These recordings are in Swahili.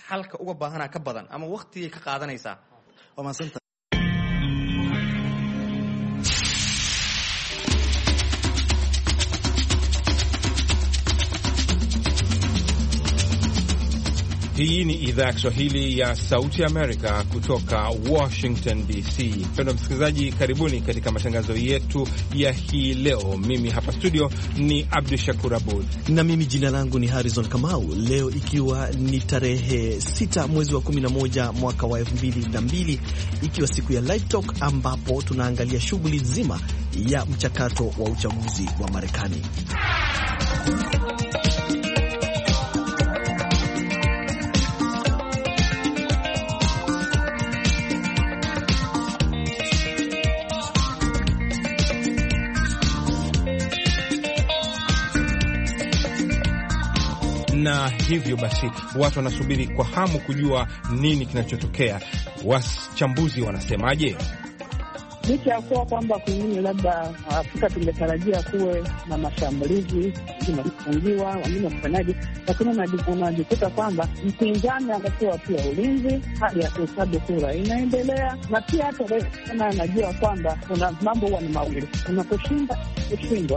xalka uga baahana ka badan ama waqti ka qaadanaysa. Hii ni idhaa ya Kiswahili ya Sauti ya Amerika kutoka Washington DC. Mpendwa msikilizaji, karibuni katika matangazo yetu ya hii leo. Mimi hapa studio ni Abdul Shakur Abud na mimi jina langu ni Harrison Kamau. Leo ikiwa ni tarehe 6 mwezi wa 11 mwaka wa 2002, ikiwa siku ya Live Talk ambapo tunaangalia shughuli nzima ya mchakato wa uchaguzi wa Marekani. Na hivyo basi watu wanasubiri kwa hamu kujua nini kinachotokea. Wachambuzi wanasemaje? Licha ya kuwa kwamba kwingine labda Afrika tungetarajia kuwe na mashambulizi, kufungiwa, wengine kufanyaje, lakini unajikuta kwamba mpinzani anapewa pia ulinzi, hali ya kuhesabu kura inaendelea, na pia hata rais anajua kwamba kuna mambo huwa ni mawili, unaposhinda kushindwa.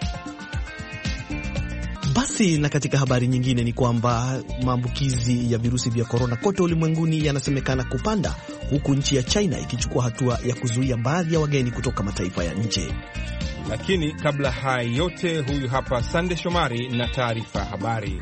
Basi na katika habari nyingine ni kwamba maambukizi ya virusi vya korona kote ulimwenguni yanasemekana kupanda, huku nchi ya China ikichukua hatua ya kuzuia baadhi ya wageni kutoka mataifa ya nje. Lakini kabla haya yote, huyu hapa Sande Shomari na taarifa ya habari.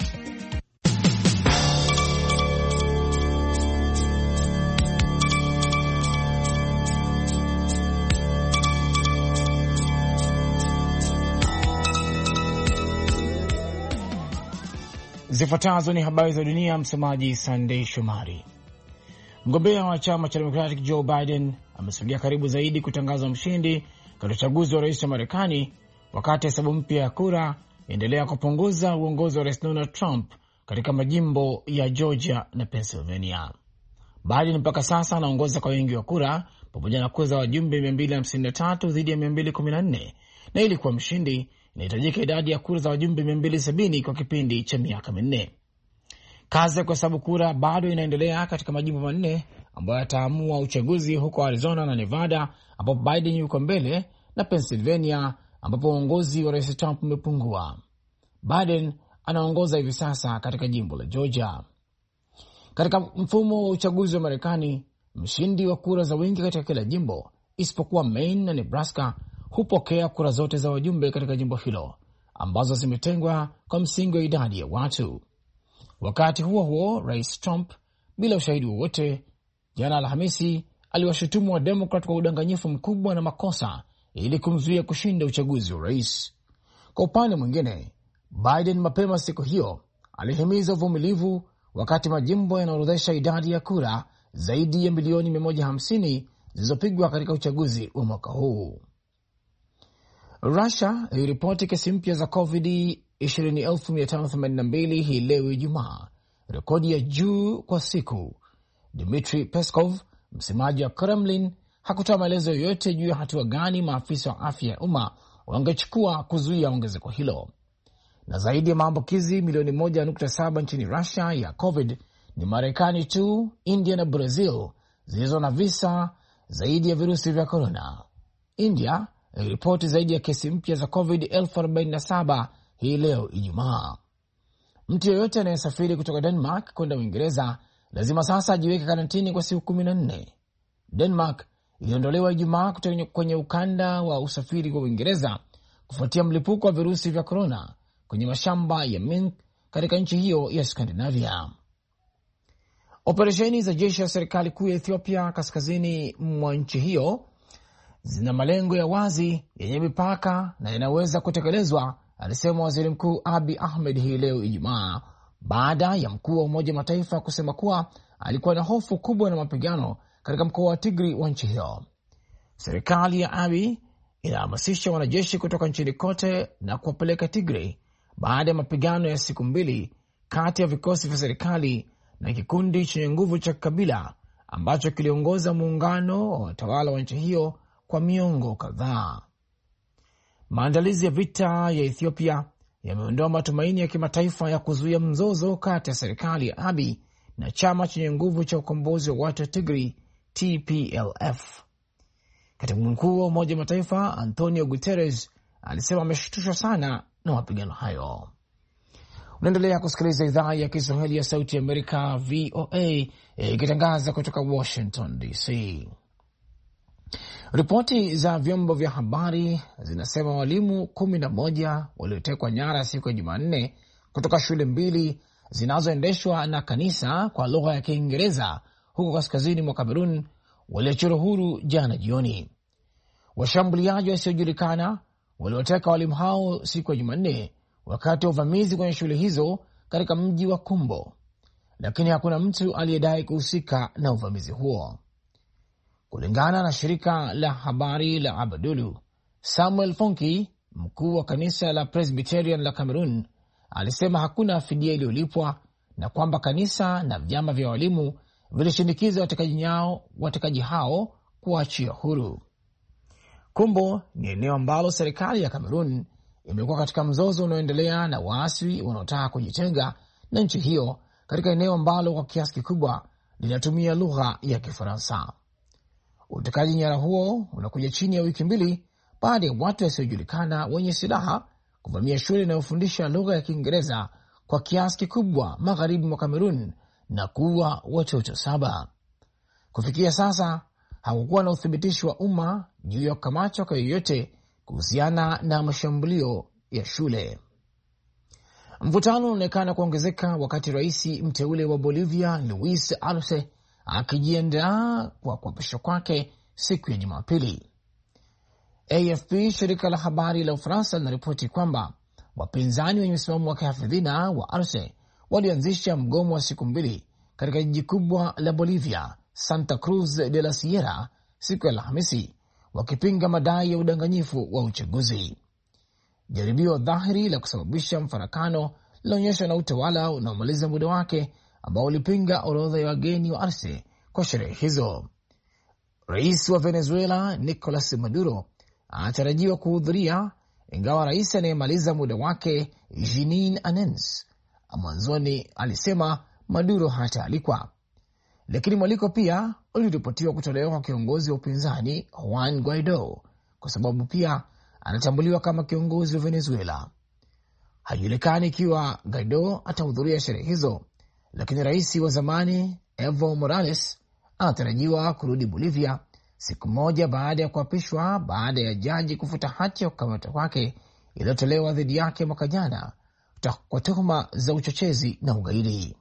Zifuatazo ni habari za dunia, msomaji Sunday Shomari. Mgombea wa chama cha Democratic Joe Biden amesogea karibu zaidi kutangazwa mshindi katika uchaguzi wa rais wa Marekani, wakati hesabu mpya ya kura endelea kupunguza uongozi wa rais Donald Trump katika majimbo ya Georgia na Pennsylvania. Biden mpaka sasa anaongoza kwa wingi wa kura pamoja na kura za wajumbe 253 dhidi ya 214, na ili kuwa mshindi inahitajika idadi ya kura za wajumbe 270 kwa kipindi cha miaka 4. Kazi ya kuhesabu kura bado inaendelea katika majimbo manne ambayo yataamua uchaguzi, huko Arizona na Nevada ambapo Biden yuko mbele, na Pennsylvania ambapo uongozi wa rais Trump umepungua. Biden anaongoza hivi sasa katika jimbo la Georgia. Katika mfumo wa uchaguzi wa Marekani, mshindi wa kura za wingi katika kila jimbo isipokuwa Maine na Nebraska hupokea kura zote za wajumbe katika jimbo hilo ambazo zimetengwa kwa msingi wa idadi ya watu. Wakati huo huo, rais Trump bila ushahidi wowote jana Alhamisi aliwashutumu wa Democrat kwa udanganyifu mkubwa na makosa ili kumzuia kushinda uchaguzi wa rais. Kwa upande mwingine, Biden mapema siku hiyo alihimiza uvumilivu wakati majimbo yanaorodhesha idadi ya kura zaidi ya milioni 150 zilizopigwa katika uchaguzi wa mwaka huu. Russia iliripoti kesi mpya za COVID 20,582 hii leo Ijumaa, rekodi ya juu kwa siku. Dmitry Peskov, msemaji wa Kremlin, hakutoa maelezo yoyote juu ya hatua gani maafisa wa afya ya umma wangechukua kuzuia ongezeko hilo. Na zaidi ya maambukizi milioni 1.7 nchini Russia ya COVID ni Marekani tu, India na Brazil zilizo na visa zaidi ya virusi vya korona. India iliripoti zaidi ya kesi mpya za COVID 47,000 hii leo Ijumaa. Mtu yeyote anayesafiri kutoka Denmark kwenda Uingereza lazima sasa ajiweke karantini kwa siku 14. Denmark iliondolewa Ijumaa kutoka kwenye ukanda wa usafiri kwa Uingereza kufuatia mlipuko wa virusi vya korona kwenye mashamba ya mink katika nchi hiyo ya Skandinavia. Operesheni za jeshi la serikali kuu ya Ethiopia kaskazini mwa nchi hiyo zina malengo ya wazi yenye mipaka na yanaweza kutekelezwa, alisema waziri mkuu Abiy Ahmed hii leo Ijumaa, baada ya mkuu wa Umoja wa Mataifa kusema kuwa alikuwa na hofu kubwa na mapigano katika mkoa wa Tigray wa nchi hiyo. Serikali ya Abiy inahamasisha wanajeshi kutoka nchini kote na kuwapeleka Tigray baada ya mapigano ya siku 2 kati ya vikosi vya serikali na kikundi chenye nguvu cha kabila ambacho kiliongoza muungano wa watawala wa nchi hiyo kwa miongo kadhaa. Maandalizi ya vita ya Ethiopia yameondoa matumaini ya kimataifa ya kuzuia mzozo kati ya serikali ya Abiy na chama chenye nguvu cha ukombozi wa watu wa Tigray TPLF. Katibu mkuu wa Umoja wa Mataifa Antonio Guterres alisema ameshtushwa sana na mapigano hayo. Unaendelea kusikiliza idhaa ya Kiswahili ya Sauti ya Amerika, VOA, ikitangaza kutoka Washington DC. Ripoti za vyombo vya habari zinasema walimu 11 waliotekwa nyara siku ya Jumanne kutoka shule 2 zinazoendeshwa na kanisa kwa lugha ya Kiingereza huko kaskazini mwa Kamerun waliachiliwa huru jana jioni. Washambuliaji wasiojulikana walioteka walimu hao siku ya Jumanne wakati wa uvamizi kwenye shule hizo katika mji wa Kumbo, lakini hakuna mtu aliyedai kuhusika na uvamizi huo. Kulingana na shirika la habari la Abadulu, Samuel Fonki, mkuu wa kanisa la Presbyterian la Cameroon, alisema hakuna fidia iliyolipwa na kwamba kanisa na vyama vya walimu vilishinikiza watekaji hao kuachia huru. Kumbo ni eneo ambalo serikali ya Cameroon imekuwa katika mzozo unaoendelea na waasi wanaotaka kujitenga na nchi hiyo katika eneo ambalo kwa kiasi kikubwa linatumia lugha ya Kifaransa. Utekaji nyara huo unakuja chini ya wiki 2 baada ya watu wasiojulikana wenye silaha kuvamia shule inayofundisha lugha ya Kiingereza kwa kiasi kikubwa magharibi mwa Kamerun na kuua watoto 7. Kufikia sasa hakukuwa na uthibitisho wa umma juu ya kukamatwa kwa yoyote kuhusiana na mashambulio ya shule. Mvutano unaonekana kuongezeka wakati rais mteule wa Bolivia Luis Arce akijiandaa kwa kuapishwa kwake siku ya Jumapili. AFP, shirika la habari la Ufaransa, linaripoti kwamba wapinzani wenye msimamo wa kihafidhina wa Arce walianzisha mgomo wa siku 2 katika jiji kubwa la Bolivia, Santa Cruz de la Sierra, siku ya Alhamisi, wakipinga madai ya udanganyifu wa uchaguzi. Jaribio dhahiri la kusababisha mfarakano linaonyeshwa na utawala unaomaliza muda wake ambao ulipinga orodha ya wageni wa Arce kwa sherehe hizo. Rais wa Venezuela Nicolas Maduro anatarajiwa kuhudhuria, ingawa rais anayemaliza muda wake Jeanine Anez mwanzoni alisema Maduro hataalikwa. Lakini mwaliko pia uliripotiwa kutolewa kwa kiongozi wa upinzani Juan Guaido kwa sababu pia anatambuliwa kama kiongozi wa Venezuela. Haijulikani ikiwa Guaido atahudhuria sherehe hizo, lakini rais wa zamani Evo Morales anatarajiwa kurudi Bolivia siku moja baada ya kuapishwa, baada ya jaji kufuta hati ya kukamatwa kwake iliyotolewa dhidi yake mwaka jana kwa tuhuma za uchochezi na ugaidi.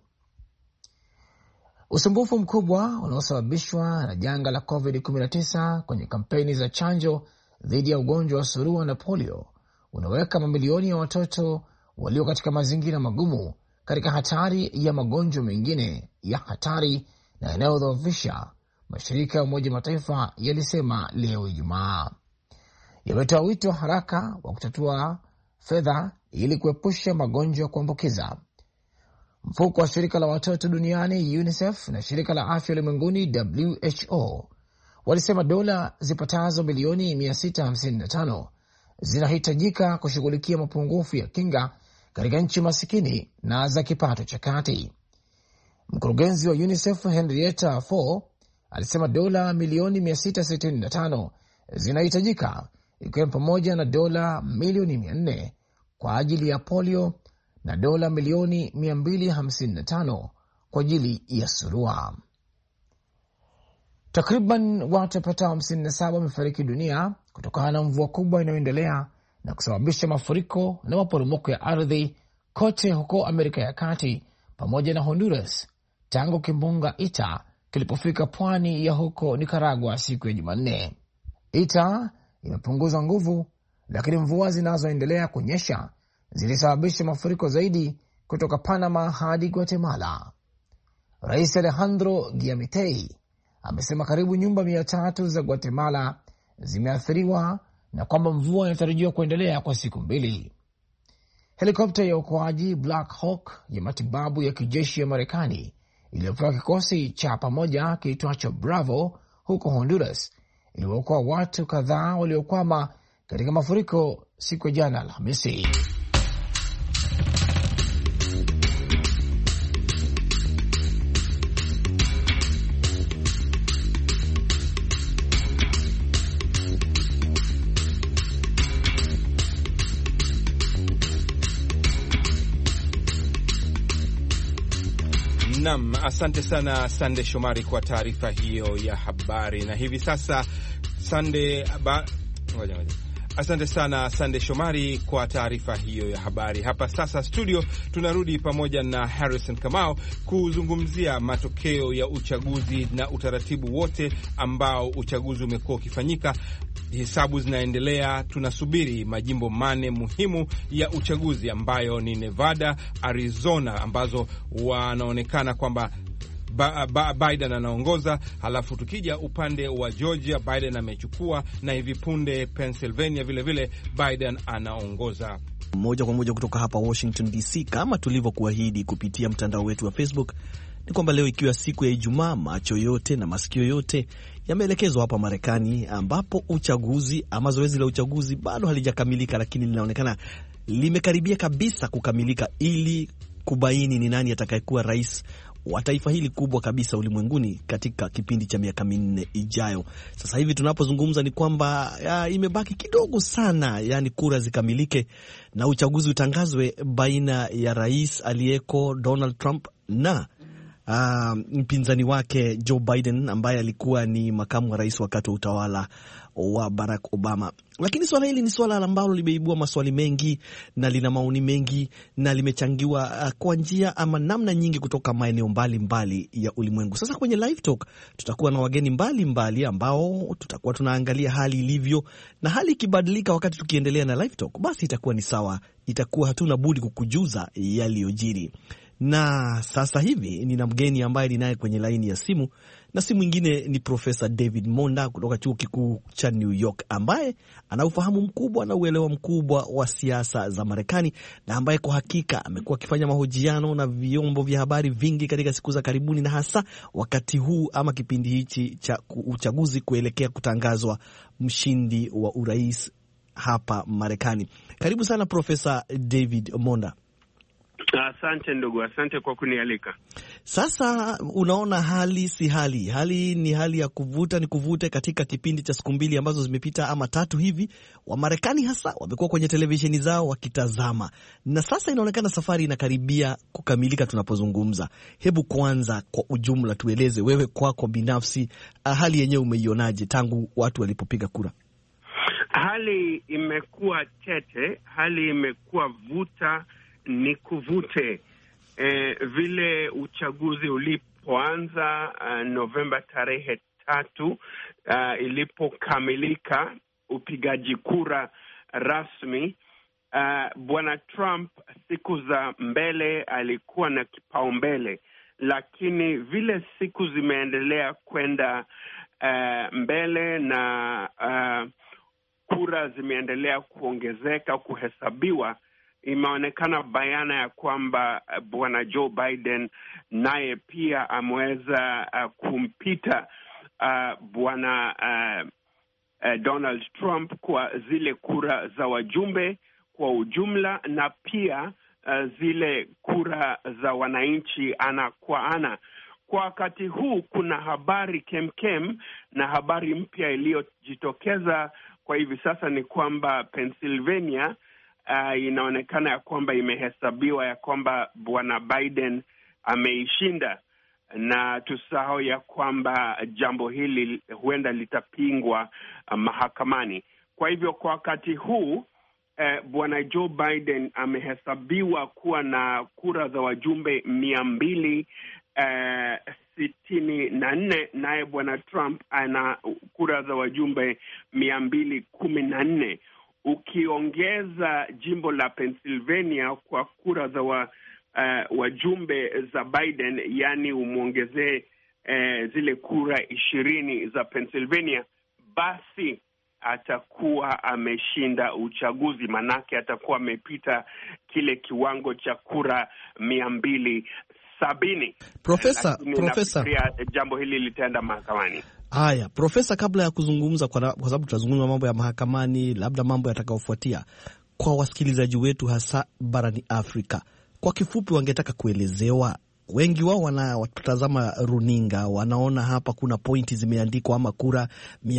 Usumbufu mkubwa unaosababishwa na janga la COVID-19 kwenye kampeni za chanjo dhidi ya ugonjwa wa surua na polio unaweka mamilioni ya watoto walio katika mazingira magumu katika hatari ya magonjwa mengine ya hatari na yanayodhoofisha, mashirika ya Umoja Mataifa yalisema leo Ijumaa. Yametoa wito haraka wa kutatua fedha ili kuepusha magonjwa ya kuambukiza. Mfuko wa shirika la watoto duniani UNICEF na shirika la afya ulimwenguni WHO walisema dola zipatazo milioni 655 zinahitajika kushughulikia mapungufu ya kinga katika nchi masikini na za kipato cha kati. Mkurugenzi wa UNICEF Henrietta Fore alisema dola milioni 665 zinahitajika, ikiwa pamoja na dola milioni 400 kwa ajili ya polio na dola milioni 255 kwa ajili ya surua. Takriban watu wapatao 57 wamefariki dunia kutokana na mvua kubwa inayoendelea na kusababisha mafuriko na maporomoko ya ardhi kote huko Amerika ya Kati pamoja na Honduras tangu kimbunga Eta kilipofika pwani ya huko Nicaragua siku ya Jumanne. Eta imepunguza nguvu, lakini mvua zinazoendelea kunyesha zilisababisha mafuriko zaidi kutoka Panama hadi Guatemala. Rais Alejandro Giamitei amesema karibu nyumba 300 za Guatemala zimeathiriwa na kwamba mvua inatarajiwa kuendelea kwa siku 2. Helikopta ya uokoaji Black Hawk ya matibabu ya kijeshi ya Marekani iliyopewa kikosi cha pamoja kiitwacho Bravo huko Honduras iliokoa watu kadhaa waliokwama katika mafuriko siku ya jana Alhamisi. Naam, asante sana Sande Shomari kwa taarifa hiyo ya habari. Na hivi sasa asante sana Sande Shomari kwa taarifa hiyo ya habari. Hapa sasa studio tunarudi pamoja na Harrison Kamau kuzungumzia matokeo ya uchaguzi na utaratibu wote ambao uchaguzi umekuwa ukifanyika. Hesabu zinaendelea, tunasubiri majimbo mane muhimu ya uchaguzi ambayo ni Nevada, Arizona ambazo wanaonekana kwamba Biden anaongoza. Halafu tukija upande wa Georgia, Biden amechukua, na hivi punde Pennsylvania vile Biden anaongoza. Moja kwa moja kutoka hapa Washington DC, kama tulivyokuahidi kupitia mtandao wetu wa Facebook, ni kwamba leo ikiwa siku ya Ijumaa, macho yote na masikio yote yameelekezwa hapa Marekani, ambapo uchaguzi ama zoezi la uchaguzi bado halijakamilika, lakini linaonekana limekaribia kabisa kukamilika, ili kubaini ni nani atakayekuwa rais wa taifa hili kubwa kabisa ulimwenguni katika kipindi cha miaka 4 ijayo. Sasa hivi tunapozungumza ni kwamba imebaki kidogo sana, yani kura zikamilike na uchaguzi utangazwe baina ya rais aliyeko Donald Trump na mpinzani wake Joe Biden ambaye alikuwa ni makamu wa rais wakati wa utawala wa Barack Obama. Lakini swala hili ni swala ambalo limeibua maswali mengi na lina maoni mengi na limechangiwa kwa njia ama namna nyingi kutoka maeneo mbalimbali ya ulimwengu. Sasa kwenye Live Talk tutakuwa na wageni mbalimbali ambao tutakuwa tunaangalia hali ilivyo, na hali ikibadilika wakati tukiendelea na Live Talk, basi itakuwa ni sawa, itakuwa hatuna budi kukujuza yaliyojiri. Na sasa hivi nina mgeni ambaye ninaye kwenye laini ya simu, na si mwingine ni Profesa David Monda kutoka chuo kikuu cha New York, ambaye ana ufahamu mkubwa na uelewa mkubwa wa siasa za Marekani, na ambaye kwa hakika amekuwa akifanya mahojiano na vyombo vya habari vingi katika siku za karibuni, na hasa wakati huu ama kipindi hichi cha uchaguzi kuelekea kutangazwa mshindi wa urais hapa Marekani. Karibu sana Profesa David Monda. Asante ndugu, asante kwa kunialika. Sasa unaona hali si hali ni hali ya kuvuta ni kuvute katika kipindi cha siku 2 ambazo zimepita ama 3 hivi. Wamarekani hasa wamekuwa kwenye televisheni zao wakitazama, na sasa inaonekana safari inakaribia kukamilika tunapozungumza. Hebu kwanza kwa ujumla tueleze wewe kwako binafsi, hali yenyewe umeionaje tangu watu walipopiga kura? Hali imekuwa tete, hali imekuwa vuta ni kuvute. Vile uchaguzi ulipoanza Novemba tarehe 3, ilipokamilika upigaji kura rasmi, Bwana Trump siku za mbele alikuwa na kipaumbele, lakini vile siku zimeendelea kwenda mbele na kura zimeendelea kuongezeka, kuhesabiwa, imeonekana bayana ya kwamba Bwana Joe Biden naye pia ameweza kumpita Bwana Donald Trump kwa zile kura za wajumbe kwa ujumla, na pia zile kura za wananchi ana kwa ana. Kwa wakati huu kuna habari kemkem na habari mpya iliyojitokeza kwa hivi sasa ni kwamba Pennsylvania inaonekana ya kwamba imehesabiwa ya kwamba Bwana Biden ameishinda, na tusahau ya kwamba jambo hili huenda litapingwa mahakamani. Kwa hivyo kwa wakati huu Bwana Joe Biden amehesabiwa kuwa na kura za wajumbe 264, naye Bwana Trump ana kura za wajumbe 214. Ukiongeza jimbo la Pennsylvania kwa kura za wajumbe za Biden, yani umuongezee zile kura 20 za Pennsylvania, basi atakuwa ameshinda uchaguzi, manake atakuwa amepita kile kiwango cha kura 270. Profesa, jambo hili litaenda mahakamani. Haya, Profesa, kabla ya kuzungumza, kwa sababu tutazungumza mambo ya mahakamani, labda mambo yatakayofuatia, kwa wasikilizaji wetu hasa barani Afrika, kwa kifupi wangetaka kuelezewa wengi wao wanatazama runinga, wanaona hapa kuna pointi zimeandikwa ama kura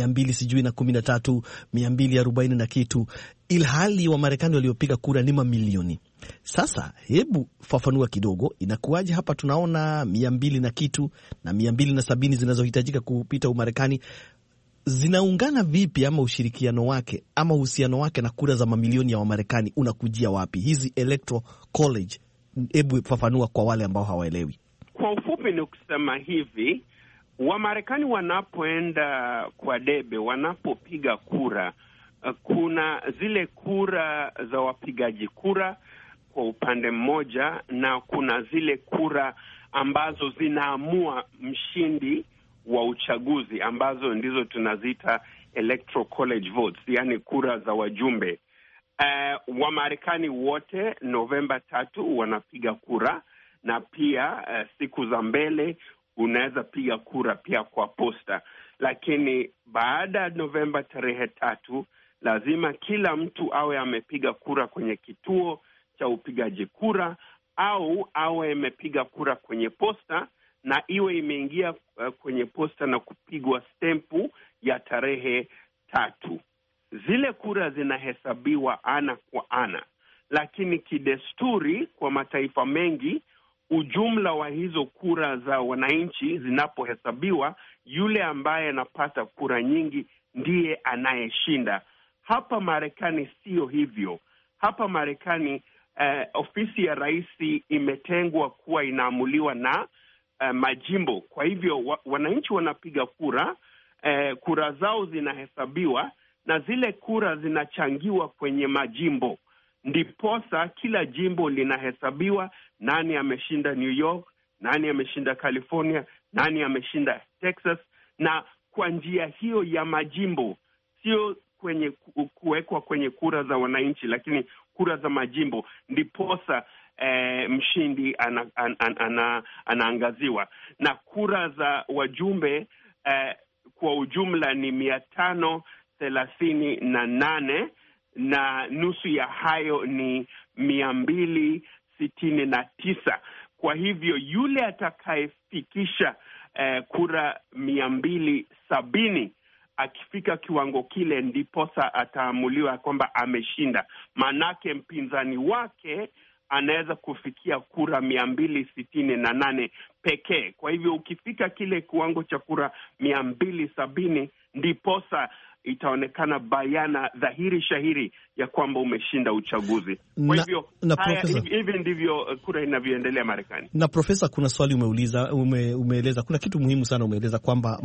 213, 240 na kitu, ilhali wa Marekani waliopiga kura ni mamilioni. Sasa hebu fafanua kidogo, inakuwaje hapa tunaona 200 na kitu na 270 zinazohitajika kupita Umarekani, zinaungana vipi, ama ushirikiano wake ama uhusiano wake na kura za mamilioni ya Wamarekani unakujia wapi hizi electoral college? Hebu fafanua kwa wale ambao hawaelewi. Kwa ufupi ni kusema hivi, Wamarekani wanapoenda kwa debe, wanapopiga kura, kuna zile kura za wapigaji kura kwa upande mmoja, na kuna zile kura ambazo zinaamua mshindi wa uchaguzi, ambazo ndizo tunazita electoral college votes, yani kura za wajumbe. Wamarekani wote Novemba 3 wanapiga kura, na pia siku za mbele unaweza piga kura pia kwa posta. Lakini baada ya Novemba 3 lazima kila mtu awe amepiga kura kwenye kituo cha upigaji kura, au awe amepiga kura kwenye posta na iwe imeingia kwenye posta na kupigwa stempu ya tarehe 3. Zile kura zinahesabiwa ana kwa ana, lakini kidesturi kwa mataifa mengi, ujumla wa hizo kura za wananchi zinapohesabiwa, yule ambaye anapata kura nyingi ndiye anayeshinda. Hapa Marekani sio hivyo. Hapa Marekani ofisi ya rais imetengwa kuwa inaamuliwa na majimbo. Kwa hivyo wananchi wanapiga kura, kura zao zinahesabiwa na zile kura zinachangiwa kwenye majimbo. Ndiposa kila jimbo linahesabiwa, nani ameshinda New York, nani ameshinda California, nani ameshinda Texas, na kwa njia hiyo ya majimbo, sio kwenye kuwekwa kwenye kura za wananchi, lakini kura za majimbo, ndiposa mshindi anaangaziwa. Na kura za wajumbe kwa ujumla ni 538 na nusu ya hayo ni 269. Kwa hivyo yule atakayefikisha kura 270, akifika kiwango kile, ndiposa ataamuliwa kwamba ameshinda. Manake mpinzani wake anaweza kufikia kura 268 pekee. Kwa hivyo ukifika kile kiwango cha kura 270, ndiposa itaonekana bayana, dhahiri shahiri ya kwamba umeshinda uchaguzi. Kwa hivyo hivi ndivyo kura inavyoendelea Marekani. Na Profesa, kuna swali umeeleza, kuna kitu muhimu sana umeeleza, kwamba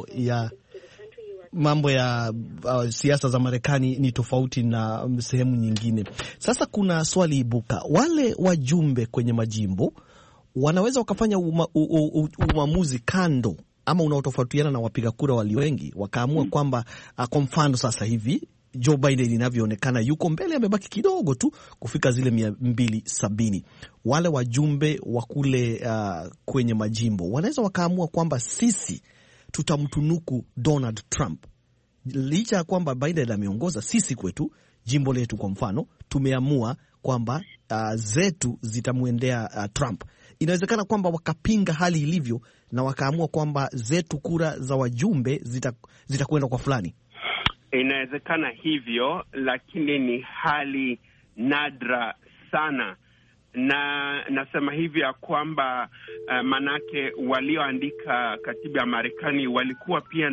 mambo ya siasa za Marekani ni tofauti na sehemu nyingine. Sasa kuna swali ibuka, wale wajumbe kwenye majimbo wanaweza wakafanya uamuzi kando ama unaotofautiana na wapiga kura walio wengi, wakaamua kwamba kwa mfano sasa hivi Joe Biden inavyoonekana yuko mbele, amebaki kidogo tu kufika zile 270. Wale wajumbe wa kule kwenye majimbo wanaweza wakaamua kwamba sisi tutamtunuku Donald Trump, licha ya kwamba Biden ameongoza. Sisi kwetu jimbo letu kwa mfano tumeamua kwamba zetu zitamwendea Trump. Inawezekana kwamba wakapinga hali ilivyo na wakaamua kwamba zetu kura za wajumbe zitakwenda kwa fulani. Inawezekana hivyo, lakini ni hali nadra sana. Na nasema hivi ya kwamba manake walioandika katiba ya Marekani walikuwa pia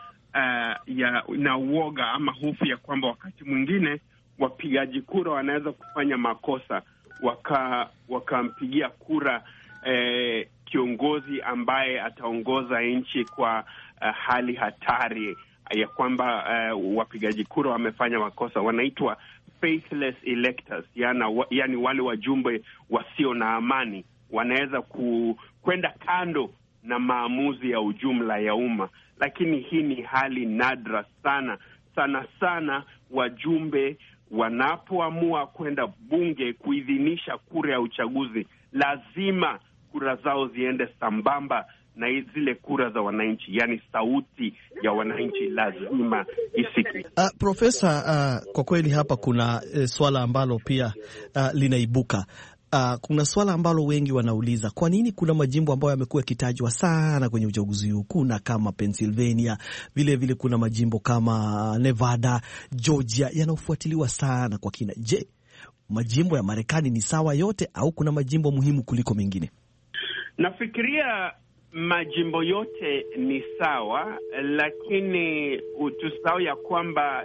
na uoga ama hofu ya kwamba wakati mwingine wapigaji kura wanaweza kufanya makosa, wakampigia kura kiongozi ambaye ataongoza nchi kwa hali hatari, ya kwamba wapigaji kura wamefanya makosa, wanaitwa faithless electors, yani wale wajumbe wasio na amani, wanaweza kwenda kando na maamuzi ya ujumla ya umma. Lakini hii ni hali nadra sana sana. Wajumbe wanapoamua kwenda bunge kuidhinisha kura ya uchaguzi, lazima kura zao ziende sambamba na zile kura za wananchi, yani sauti ya wananchi lazima isikike. Profesa, kwa kweli hapa kuna swala ambalo pia linaibuka. kuna swala ambalo wengi wanauliza, kwa nini kuna majimbo ambayo yamekuwa yakitajwa sana kwenye uchaguzi huu? Kuna kama Pennsylvania, vile kuna majimbo kama Nevada, Georgia yanaofuatiliwa sana kwa kina. Je, majimbo ya Marekani ni sawa yote au kuna majimbo muhimu kuliko mengine? Nafikiria majimbo yote ni sawa, lakini tusahau ya kwamba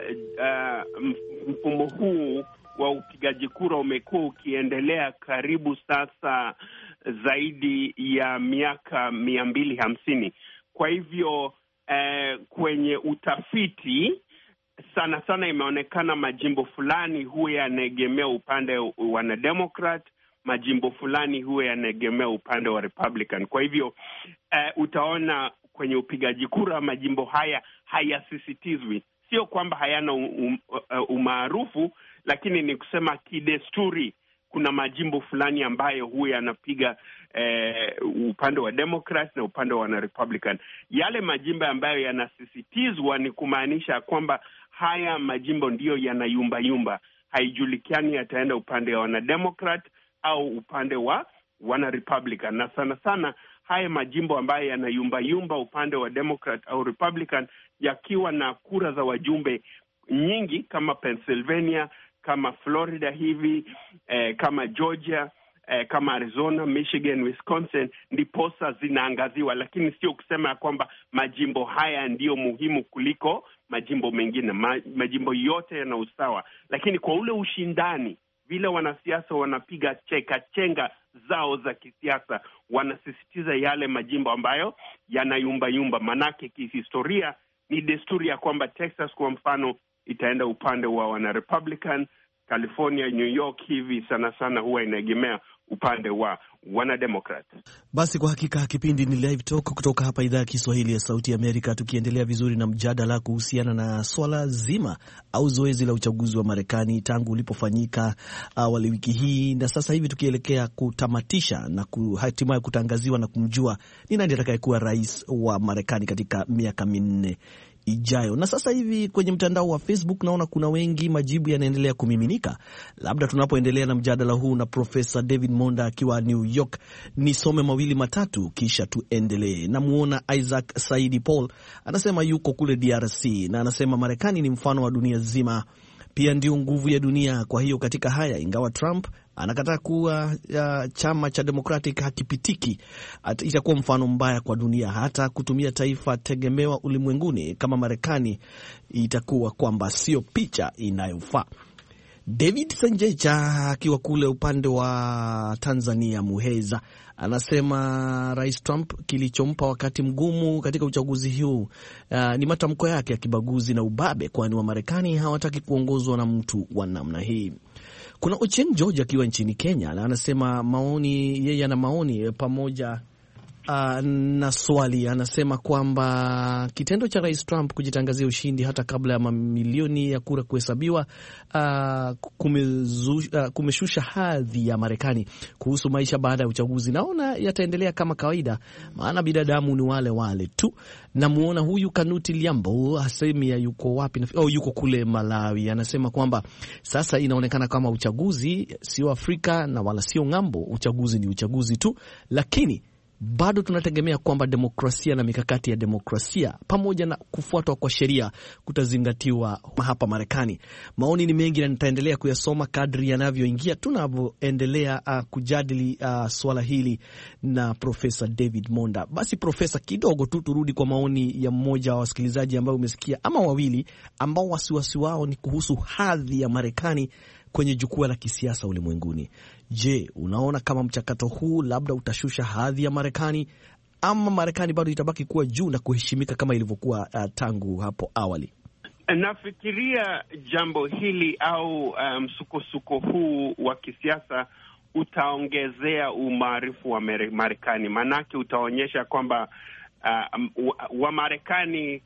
mfumo huu wa upigaji kura umekuwa ukiendelea karibu sasa zaidi ya miaka 250. Kwa hivyo kwenye utafiti sana sana imeonekana majimbo fulani huwa yanaegemea upande wa Wanademokrat, majimbo fulani huwa yanaegemea upande wa Republican. Kwa hivyo utaona kwenye upigaji kura majimbo haya hayasisitizwi. Sio kwamba hayana umaarufu, lakini ni kusema kidesturi kuna majimbo fulani ambayo huwa yanapiga upande wa Democrat na upande wa Republican. Yale majimbo ambayo yanasisitizwa ni kumaanisha kwamba haya majimbo ndiyo yanayumba. Haijulikani yataenda upande wa Wanademokrat au upande wa Republican. Na sana sana haya majimbo ambayo yanayumba upande wa Democrat au Republican, yakiwa na kura za wajumbe nyingi kama Pennsylvania, kama Florida hivi, kama Georgia, kama Arizona, Michigan, Wisconsin, ndiposa zinaangaziwa. Lakini sio kusema ya kwamba majimbo haya ndiyo muhimu kuliko majimbo mengine. Majimbo yote yana usawa, lakini kwa ule ushindani, vile wanasiasa wanapiga chenga zao za kisiasa, wanasisitiza yale majimbo ambayo yanayumba. Manake kihistoria ni desturi ya kwamba Texas kwa mfano itaenda upande wa Wana-Republican, California, New York hivi sana sana huwa inaegemea upande wa Wanademokrat. Basi kwa hakika kipindi ni Live Talk kutoka hapa idhaa ya Kiswahili ya Sauti ya Amerika, tukiendelea vizuri na mjadala kuhusiana na swala zima au zoezi la uchaguzi wa Marekani tangu ulipofanyika awali wiki hii, na sasa hivi tukielekea kutamatisha na hatimaye kutangaziwa na kumjua ni nani atakayekuwa rais wa Marekani katika miaka 4 ijayo. Na sasa hivi kwenye mtandao wa Facebook naona kuna wengi, majibu yanaendelea kumiminika. Labda tunapoendelea na mjadala huu na Profesa David Monda akiwa New York, nisome mawili matatu kisha tuendelee. Namuona Isaac Saidi Paul anasema yuko kule DRC na anasema Marekani ni mfano wa dunia zima, pia ndio nguvu ya dunia. Kwa hiyo katika haya, ingawa Trump anakataa kuwa chama cha Democratic hakipitiki, itakuwa mfano mbaya kwa dunia. Hata kutumia taifa tegemewa ulimwenguni kama Marekani itakuwa kwamba sio picha inayofaa. David Sanjecha akiwa kule upande wa Tanzania, Muheza, anasema Rais Trump kilichompa wakati mgumu katika uchaguzi huu ni matamko yake ya kibaguzi na ubabe, kwani wa Marekani hawataki kuongozwa na mtu wa namna hii. Kuna Ochieng George akiwa nchini Kenya na anasema yeye ana maoni pamoja na swali. Anasema kwamba kitendo cha Rais Trump kujitangazia ushindi hata kabla ya mamilioni ya kura kuhesabiwa kumeshusha hadhi ya Marekani kuhusu maisha baada ya uchaguzi. Naona yataendelea kama kawaida, maana binadamu ni wale wale tu. Namuona huyu Kanuti Liambo hasemi ya yuko wapi, yuko kule Malawi. Anasema kwamba sasa inaonekana kama uchaguzi sio Afrika na wala sio ng'ambo, uchaguzi ni uchaguzi tu, lakini bado tunategemea kwamba demokrasia na mikakati ya demokrasia pamoja na kufuatwa kwa sheria kutazingatiwa hapa Marekani. Maoni ni mengi na nitaendelea kuyasoma kadri yanavyoingia tunavyoendelea kujadili swala hili na Profesa David Monda. Basi Profesa, kidogo tu turudi kwa maoni ya mmoja wa wasikilizaji ambao umesikia, ama wawili, ambao wasiwasi wao ni kuhusu hadhi ya Marekani kwenye jukwaa la kisiasa ulimwenguni. Je, unaona kama mchakato huu labda utashusha hadhi ya Marekani ama Marekani bado itabaki kuwa juu na kuheshimika kama ilivyokuwa tangu hapo awali? Nafikiria jambo hili au msukosuko huu wa kisiasa utaongezea umaarufu wa Marekani. Manake utaonyesha kwamba wa Marekani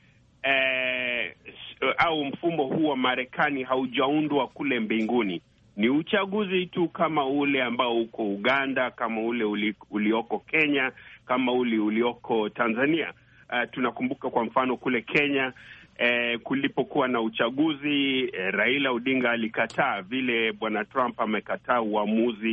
au mfumo huu wa Marekani haujaundwa kule mbinguni. Ni uchaguzi tu kama ule ambao uko Uganda, kama ule ulioko Kenya, kama ule ulioko Tanzania. Tunakumbuka kwa mfano kule Kenya kulipokuwa na uchaguzi, Raila Odinga alikataa vile Bwana Trump amekataa uamuzi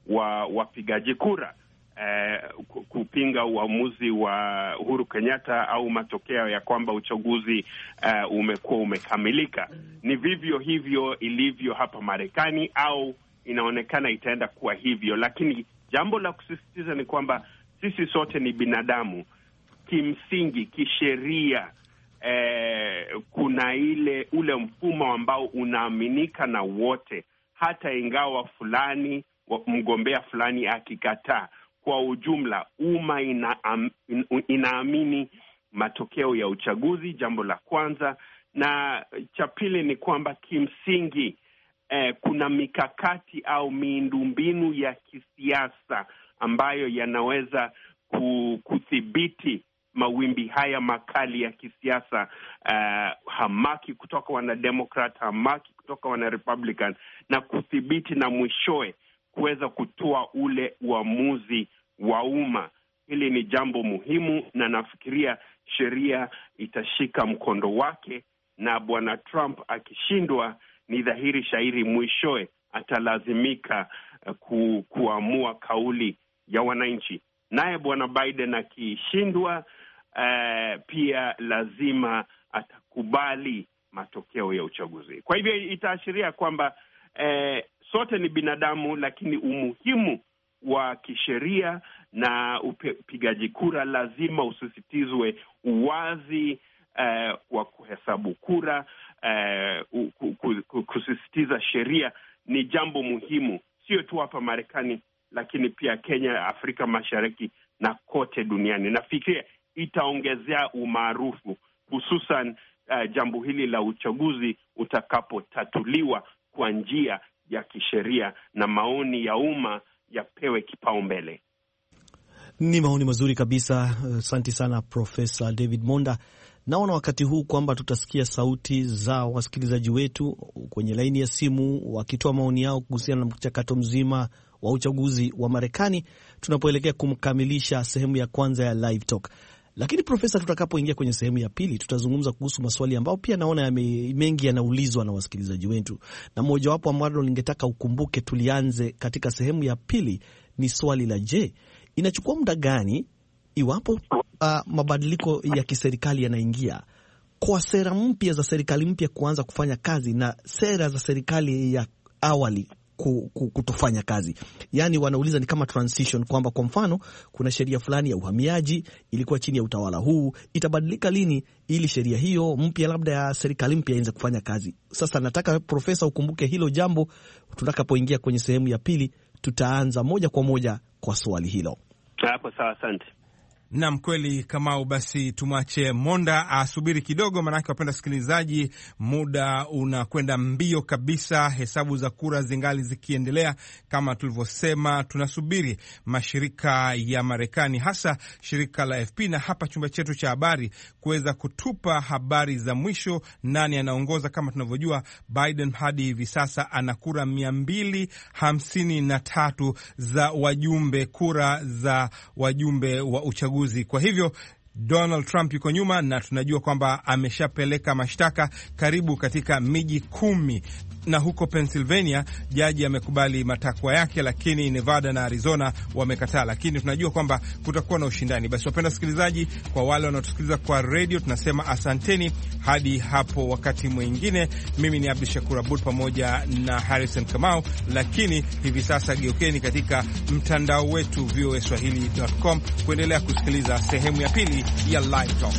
wa wapigaji kura kupinga uamuzi wa Uhuru Kenyatta au matokeo ya kwamba uchaguzi umekuwa umekamilika. Ni vivyo hivyo ilivyo hapa Marekani, au inaonekana itaenda kuwa hivyo, lakini jambo la kusisitiza ni kwamba sisi sote ni binadamu. Kimsingi, kisheria, kuna ule mfumo ambao unaaminika na wote, hata ingawa mgombea fulani akikataa. Kwa ujumla, umma inaamini matokeo ya uchaguzi, jambo la kwanza. Na cha pili ni kwamba kimsingi kuna mikakati au miundombinu ya kisiasa ambayo yanaweza kudhibiti mawimbi haya makali ya kisiasa, hamaki kutoka wanademokrat, hamaki kutoka wanarepublican, na kudhibiti na mwishowe kuweza kutoa ule uamuzi wa umma. Hili ni jambo muhimu, na nafikiria sheria itashika mkondo wake, na Bwana Trump akishindwa, ni dhahiri shahiri mwishowe atalazimika kuamua kauli ya wananchi. Naye Bwana Biden akishindwa, pia lazima atakubali matokeo ya uchaguzi. Kwa hivyo itaashiria kwamba sote ni binadamu, lakini umuhimu wa kisheria na upigaji kura lazima usisitizwe. Uwazi wa kuhesabu kura, kusisitiza sheria ni jambo muhimu, sio tu hapa Marekani, lakini pia Kenya, Afrika Mashariki na kote duniani. Nafikiria itaongezea umaarufu, hususan jambo hili la uchaguzi utakapotatuliwa kwa njia ya kisheria na maoni ya umma yapewe kipaumbele. Ni maoni mazuri kabisa. Asante sana Profesa David Monda. Naona wakati huu kwamba tutasikia sauti za wasikilizaji wetu kwenye laini ya simu wakitoa maoni yao kuhusiana na mchakato mzima wa uchaguzi wa Marekani tunapoelekea kumkamilisha sehemu ya kwanza ya Live Talk. Lakini Profesa, tutakapoingia kwenye sehemu ya pili tutazungumza kuhusu maswali ambayo pia naona mengi yanaulizwa na wasikilizaji wetu, na mojawapo ambalo ningetaka ukumbuke tulianze katika sehemu ya pili ni swali la je, inachukua muda gani iwapo mabadiliko ya kiserikali yanaingia kwa sera mpya za serikali mpya kuanza kufanya kazi na sera za serikali ya awali kutofanya kazi. Yani wanauliza ni kama transition, kwamba kwa mfano kuna sheria fulani ya uhamiaji ilikuwa chini ya utawala huu, itabadilika lini ili sheria hiyo mpya labda ya serikali mpya ianze kufanya kazi. Sasa nataka Profesa ukumbuke hilo jambo. Tutakapoingia kwenye sehemu ya pili tutaanza moja kwa moja kwa swali hilo. Hapo sawa, asante. Naam, kweli Kamau. Basi tumwache Monda asubiri kidogo, maanake wapenda sikilizaji, muda unakwenda mbio kabisa. Hesabu za kura zingali zikiendelea. Kama tulivyosema, tunasubiri mashirika ya Marekani, hasa shirika la AFP na hapa chumba chetu cha habari kuweza kutupa habari za mwisho, nani anaongoza. Kama tunavyojua, Biden hadi hivi sasa ana kura 253 za wajumbe, kura za wajumbe wa uchaguzi. Kwa hivyo Donald Trump yuko nyuma, na tunajua kwamba ameshapeleka mashtaka karibu katika miji 10, na huko Pennsylvania jaji amekubali matakwa yake, lakini Nevada na Arizona wamekataa. Lakini tunajua kwamba kutakuwa na ushindani. Basi wapenda wasikilizaji, kwa wale wanaotusikiliza kwa radio, tunasema asanteni hadi hapo wakati mwingine. Mimi ni Abdul Shakur Abud pamoja na Harrison Kamau, lakini hivi sasa geukeni katika mtandao wetu voaswahili.com kuendelea kusikiliza sehemu ya pili ya Live Talk.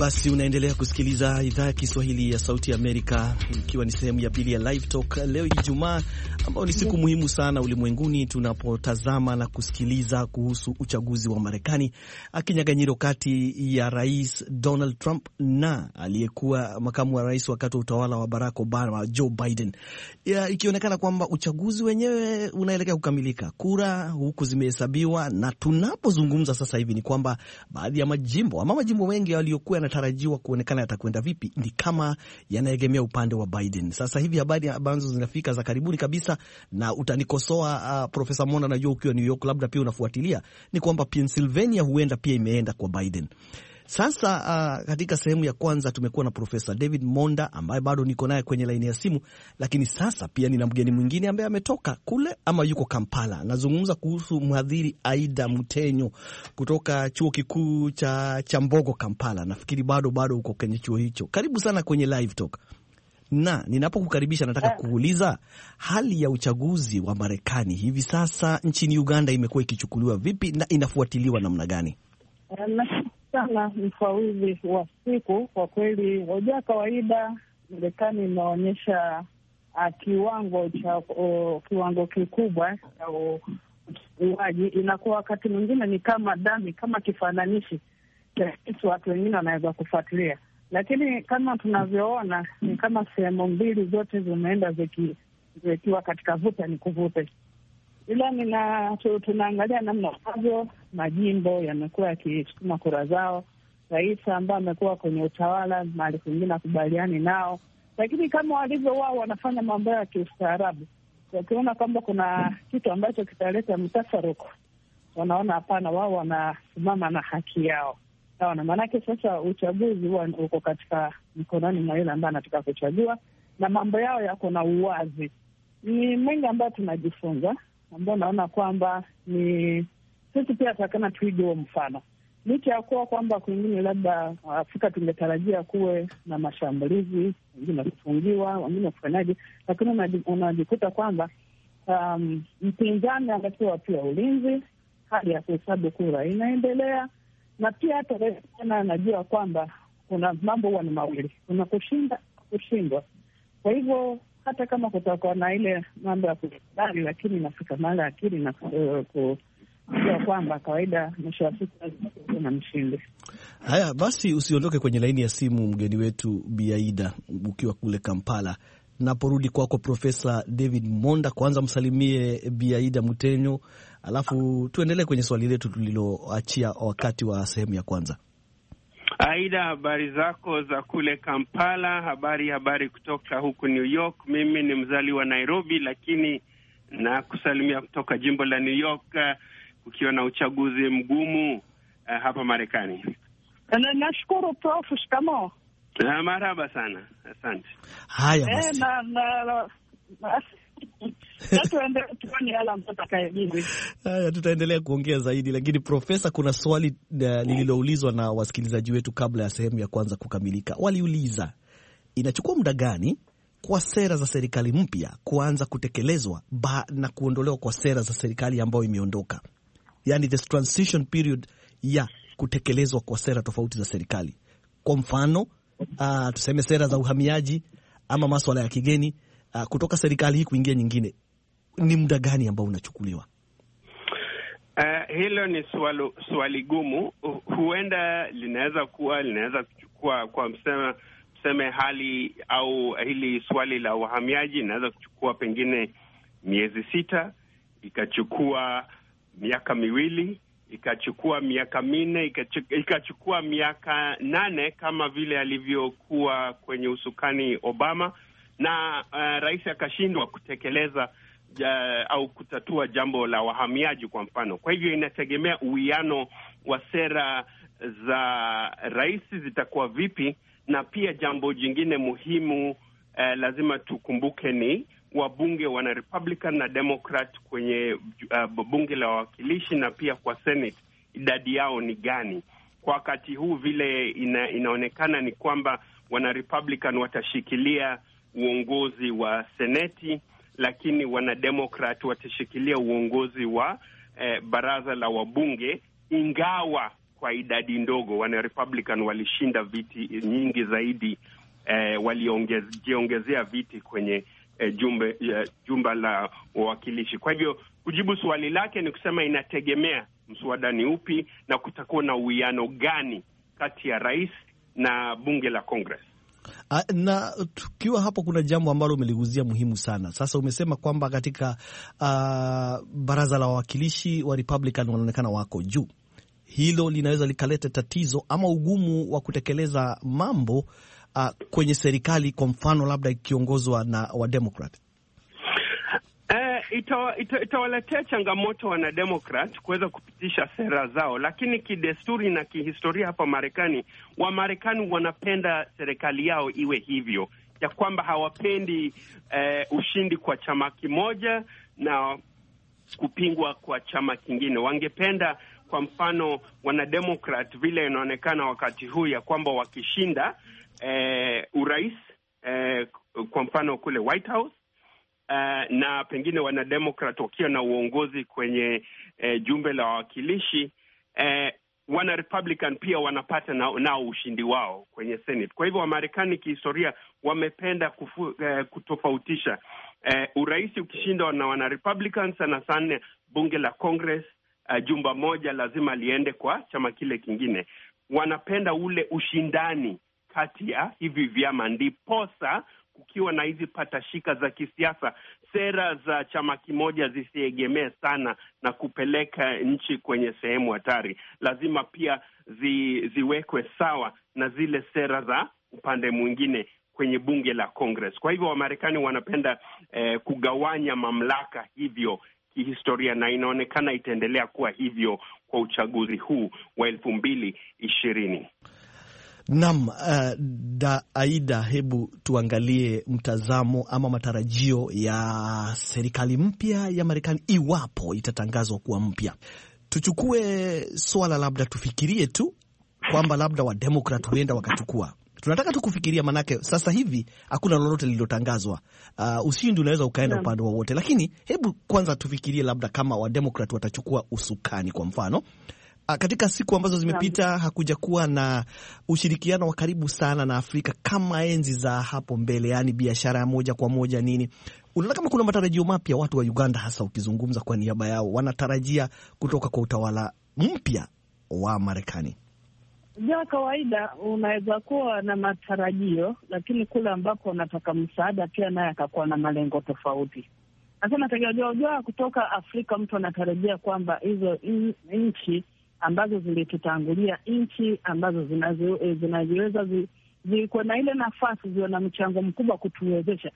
basi unaendelea kusikiliza idhaa ya Kiswahili ya Sauti ya Amerika, ikiwa ni sehemu ya pili ya Live Talk leo Ijumaa, ambayo ni siku muhimu sana ulimwenguni tunapotazama na kusikiliza kuhusu uchaguzi wa Marekani, kinyang'anyiro kati ya Rais Donald Trump na aliyekuwa makamu wa rais wakati wa utawala wa Barack Obama, Joe Biden. Ikionekana kwamba uchaguzi wenyewe unaelekea kukamilika, kura huku zimehesabiwa, na tunapozungumza sasa hivi ni kwamba baadhi ya majimbo wengi waliokuwa yanatarajiwa kuonekana yatakwenda vipi ni kama yanaegemea upande wa Biden. Sasa hivi habari ambazo zinafika za karibuni kabisa, na utanikosoa Profesa Monda, najua ukiwa New York labda pia unafuatilia, ni kwamba Pennsylvania huenda pia imeenda kwa Biden. Sasa katika sehemu ya kwanza tumekuwa na Profesa David Monda ambaye bado niko naye kwenye laini ya simu, lakini sasa pia nina mgeni mwingine ambaye ametoka kule ama yuko Kampala. Nazungumza kuhusu mhadhiri Aida Mutenyo kutoka chuo kikuu cha Mbogo Kampala. Nafikiri bado uko kwenye chuo hicho. Karibu sana kwenye Live Talk. Na ninapokukaribisha nataka kuuliza hali ya uchaguzi wa Marekani hivi sasa nchini Uganda imekuwa ikichukuliwa vipi na inafuatiliwa namna gani? Sana mfawidhi wa siku kwa kweli, wajua kawaida Marekani inaonyesha kiwango kikubwa cha uwaji. Inakuwa wakati mwingine ni kama dami, kama kifananishi cha kitu watu wengine wanaweza kufuatilia, lakini kama tunavyoona ni kama sehemu mbili zote zimeenda zikiwa katika vuta ni kuvute. Ila tunaangalia namna ambavyo majimbo yamekuwa yakisukuma kura zao. Rais ambaye amekuwa kwenye utawala mahali kwingine akubaliani nao, lakini kama walivyo wao wanafanya mambo ya kiustaarabu. Wakiona kwamba kuna kitu ambacho kitaleta mtafaruku, wanaona hapana, wao wanasimama na haki yao. Sawa, na maanake sasa uchaguzi huwa uko katika mikononi mwa yule ambaye anataka kuchagua, na mambo yao yako na uwazi. Ni mengi ambayo tunajifunza, ambao naona kwamba ni sisi pia tutakana tuige huo mfano. Licha ya kuwa kwamba kwingine labda Afrika tungetarajia kuwe na mashambulizi, wengine kufungiwa, wengine kufanyaje, lakini unajikuta kwamba mpinzani anatakiwa pia ulinzi, hali ya kuhesabu kura inaendelea, na pia hata rais anajua kwamba kuna mambo huwa ni mawili, kuna kushinda, kushindwa. Kwa hivyo hata kama kutakuwa na ile mambo ya kukubali, lakini inafika mahali akili na kujua kwamba kawaida mwisho wa siku na mshindi. Haya basi, usiondoke kwenye laini ya simu mgeni wetu Bi Aida ukiwa kule Kampala. Naporudi kwako Profesa David Monda, kwanza msalimie Bi Aida Mutenyo, alafu tuendelee kwenye swali letu tuliloachia wakati wa sehemu ya kwanza. Aida, habari zako za kule Kampala? Habari kutoka huku New York. Mimi ni mzaliwa Nairobi, lakini na kusalimia kutoka jimbo la New York, kukiwa na uchaguzi mgumu hapa Marekani. Nashukuru Prof. Shikamoo. Marhaba sana. Asante. Haya basi. Haya, tutaendelea kuongea zaidi, lakini Profesa, kuna swali lililoulizwa na wasikilizaji wetu kabla ya sehemu ya kwanza kukamilika. Waliuliza, inachukua muda gani kwa sera za serikali mpya kuanza kutekelezwa na kuondolewa kwa sera za serikali ambayo imeondoka, yani the transition period ya kutekelezwa kwa sera tofauti za serikali. Kwa mfano tuseme sera za uhamiaji ama masuala ya kigeni, kutoka serikali hii kuingia nyingine, ni muda gani ambao unachukuliwa? Hilo ni swali gumu. Huenda linaweza kuchukua kwa mseme hali au hili swali la uhamiaji linaweza kuchukua pengine miezi 6, ikachukua miaka 2, ikachukua miaka 4, ikachukua miaka 8 kama vile alivyokuwa kwenye usukani Obama, na rais akashindwa kutekeleza au kutatua jambo la wahamiaji kwa mfano. Kwa hivyo inategemea uwiano wa sera za rais zitakuwa vipi, na pia jambo jingine muhimu lazima tukumbuke ni wabunge wana Republican na Democrat kwenye bunge la wawakilishi na pia kwa Senate, idadi yao ni gani? Kwa wakati huu vile inaonekana ni kwamba wana Republican watashikilia uongozi wa Seneti, lakini wana Democrat watashikilia uongozi wa baraza la wabunge, ingawa kwa idadi ndogo. Wana Republican walishinda viti nyingi zaidi, walijiongezea viti kwenye jumba la wawakilishi. Kwa hivyo kujibu swali lake ni kusema inategemea mswada ni upi na kutakuwa na uwiano gani kati ya rais na bunge la Congress. Na tukiwa hapo, kuna jambo ambalo umeliguzia muhimu sana. Sasa umesema kwamba katika baraza la wawakilishi wa Republican wanaonekana wako juu. Hilo linaweza likaleta tatizo ama ugumu wa kutekeleza mambo kwenye serikali, kwa mfano labda ikiongozwa na Wademokrat. Itawaletea changamoto wana Democrat kuweza kupitisha sera zao, lakini kidesturi na kihistoria hapa Marekani, Wamarekani wanapenda serikali yao iwe hivyo, ya kwamba hawapendi ushindi kwa chama kimoja na kupingwa kwa chama kingine. Wangependa, kwa mfano, wana Democrat vile inaonekana wakati huu, ya kwamba wakishinda urais kwa mfano kule White House, na pengine wana Democrat wakiwa na uongozi kwenye jumbe la wawakilishi, wana Republican pia wanapata nao ushindi wao kwenye Senate. Kwa hivyo Wamarekani kihistoria wamependa kutofautisha urais ukishinda na wana Republican, sana sana bunge la Congress, jumba moja lazima liende kwa chama kile kingine. Wanapenda ule ushindani kati ya hivi vyama, ndiposa kukiwa na hizi patashika za kisiasa, sera za chama kimoja zisiegemee sana na kupeleka nchi kwenye sehemu hatari. Lazima pia ziwekwe sawa na zile sera za upande mwingine kwenye bunge la Congress. Kwa hivyo Wamarekani wanapenda kugawanya mamlaka hivyo kihistoria, na inaonekana itaendelea kuwa hivyo kwa uchaguzi huu wa 2020. Naam, Aida, hebu tuangalie mtazamo ama matarajio ya serikali mpya ya Marekani iwapo itatangazwa kuwa mpya. Tuchukue swala, labda tufikirie tu kwamba labda Wademokrat huenda wakachukua. Tunataka tu kufikiria, manake sasa hivi hakuna lolote lililotangazwa. Ushindi unaweza ukaenda upande wowote, lakini hebu kwanza tufikirie labda kama Wademokrat watachukua usukani, kwa mfano. Katika siku ambazo zimepita hakuja kuwa na ushirikiano wa karibu sana na Afrika kama enzi za hapo mbele, yani biashara ya moja kwa moja nini. Unaona kama kuna matarajio mapya, watu wa Uganda hasa ukizungumza kwa niaba yao wanatarajia kutoka kwa utawala mpya wa Marekani? Ja, kawaida unaweza kuwa na matarajio, lakini kule ambapo unataka msaada pia naye akakuwa na malengo tofauti. Sasa natarajia kutoka Afrika, mtu anatarajia kwamba hizo nchi ambazo zilitutangulia, nchi ambazo zinaziweza ziko na ile nafasi, ziwe na mchango mkubwa kutuwezesha.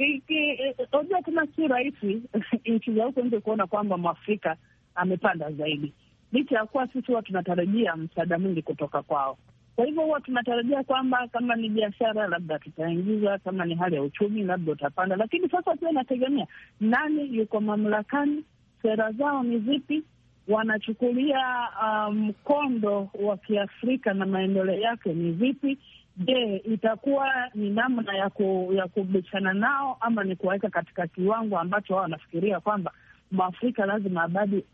Unajua tuna si rahisi nchi za huko nje kuona kwamba Mwafrika amepanda zaidi, licha ya kuwa sisi huwa tunatarajia msaada mwingi kutoka kwao. Kwa hivyo huwa tunatarajia kwamba kama ni biashara labda tutaingiza, kama ni hali ya uchumi labda utapanda, lakini sasa pia inategemea nani yuko mamlakani, sera zao ni zipi, wanachukulia mkondo wa Kiafrika na maendeleo yake ni vipi. Je, itakuwa ni namna ya kubishana nao ama ni kuwaweka katika kiwango ambacho wao wanafikiria kwamba Mwafrika lazima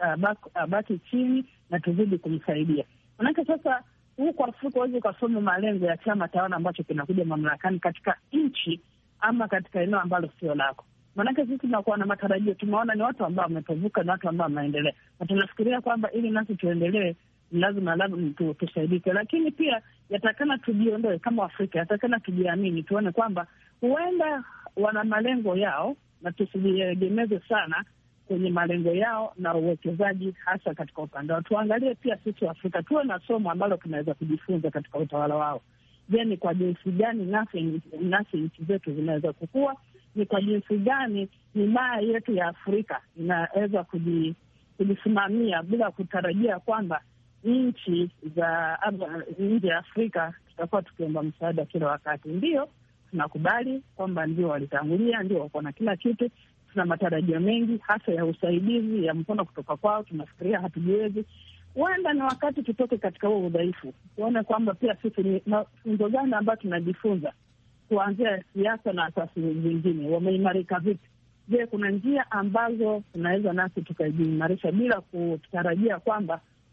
abaki chini na tuzidi kumsaidia? Manake sasa huko Afrika huwezi ukasoma malengo ya chama tawala ambacho kinakuja mamlakani katika nchi ama katika eneo ambalo sio lako. Manake sisi tunakuwa na matarajio, tumeona ni watu ambao wamepevuka na watu ambao wameendelea, na tunafikiria kwamba ili nasi tuendelee lazima tusaidike. Lakini pia yatakana tujiondoe kama Afrika, yatakana tujiamini, tuone kwamba huenda wana malengo yao na tusijiegemeze sana kwenye malengo yao na uwekezaji hasa katika upande wao. Tuangalie pia sisi Afrika, tuwe na somo ambalo tunaweza kujifunza katika utawala wao. Je, ni kwa jinsi gani nasi nchi zetu zinaweza kukua? Ni kwa jinsi gani himaya yetu ya Afrika inaweza kujisimamia bila kutarajia kwamba nchi za nje ya Afrika tutakuwa tukiomba msaada kila wakati. Ndio tunakubali kwamba ndio walitangulia, ndio wako na kila kitu, tuna matarajio mengi hasa ya usaidizi ya mkono kutoka kwao, tunafikiria hatujiwezi. Huenda ni wakati tutoke katika huo udhaifu, tuone kwamba pia sisi ni mafunzo gani ambayo tunajifunza kuanzia siasa na asasi zingine, wameimarika vipi? Je, kuna njia ambazo tunaweza nasi tukajiimarisha bila kutarajia kwamba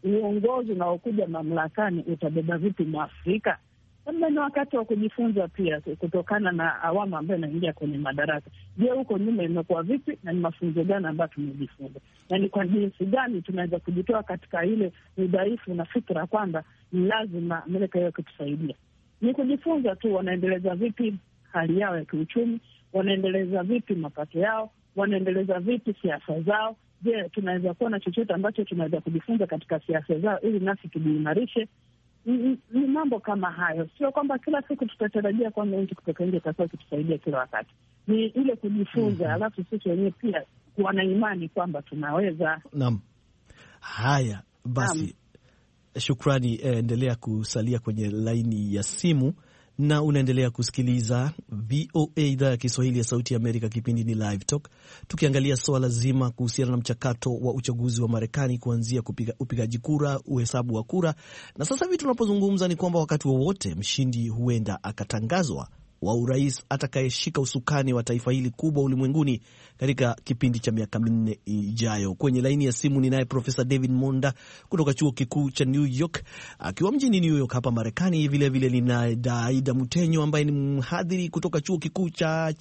uongozi unaokuja mamlakani utabeba vipi Mwafrika? Labda ni wakati wa kujifunza pia kutokana na awamu ambayo inaingia kwenye madaraka. Je, huko nyuma imekuwa vipi na ni mafunzo gani ambayo tumejifunza, na ni kwa jinsi gani tunaweza kujitoa katika ile udhaifu na fikra kwamba ni lazima Amerika hiyo kutusaidia. Ni kujifunza tu, wanaendeleza vipi hali yao ya kiuchumi, wanaendeleza vipi mapato yao, wanaendeleza vipi siasa zao. Je, tunaweza kuwa na chochote ambacho tunaweza kujifunza katika siasa zao ili nasi tujiimarishe? Ni mambo kama hayo. Sio kwamba kila siku tutatarajia kwamba nchi kutoka nje itakuwa ikitusaidia kila wakati. Ni ile kujifunza, alafu sisi wenyewe pia kuwa na imani kwamba tunaweza. Naam. Haya basi, shukrani. Endelea kusalia kwenye laini ya simu na unaendelea kusikiliza VOA idhaa ya Kiswahili ya Sauti ya Amerika. Kipindi ni Live Talk, tukiangalia swala zima kuhusiana na mchakato wa uchaguzi wa Marekani, kuanzia upigaji kura, uhesabu wa kura, na sasa hivi tunapozungumza ni kwamba wakati wowote mshindi huenda akatangazwa wa urais atakayeshika usukani wa taifa hili kubwa ulimwenguni katika kipindi cha miaka 4 ijayo. Kwenye laini ya simu ninaye Profesa David Monda kutoka chuo kikuu cha New York akiwa mjini New York hapa Marekani. Vile vile ninaye Daida Mutenyo ambaye ni mhadhiri kutoka chuo kikuu cha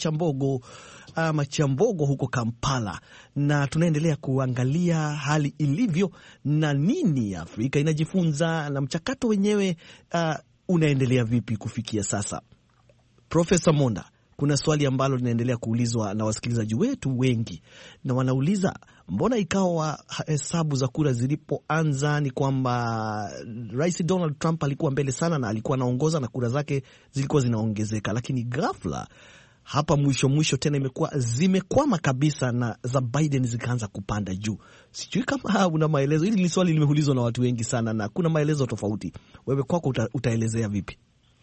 Chambogo huko Kampala, na tunaendelea kuangalia hali ilivyo na nini Afrika inajifunza na mchakato wenyewe unaendelea vipi kufikia sasa. Profesa Monda, kuna swali ambalo linaendelea kuulizwa na wasikilizaji wetu wengi, na wanauliza mbona ikawa hesabu za kura zilipoanza ni kwamba Rais Donald Trump alikuwa mbele sana na alikuwa anaongoza na kura zake zilikuwa zinaongezeka, lakini ghafla hapa mwisho tena zimekwama kabisa na za Biden zikaanza kupanda juu. Sijui kama una maelezo. Hili ni swali limeulizwa na watu wengi sana na kuna maelezo tofauti. Wewe kwako utaelezea vipi?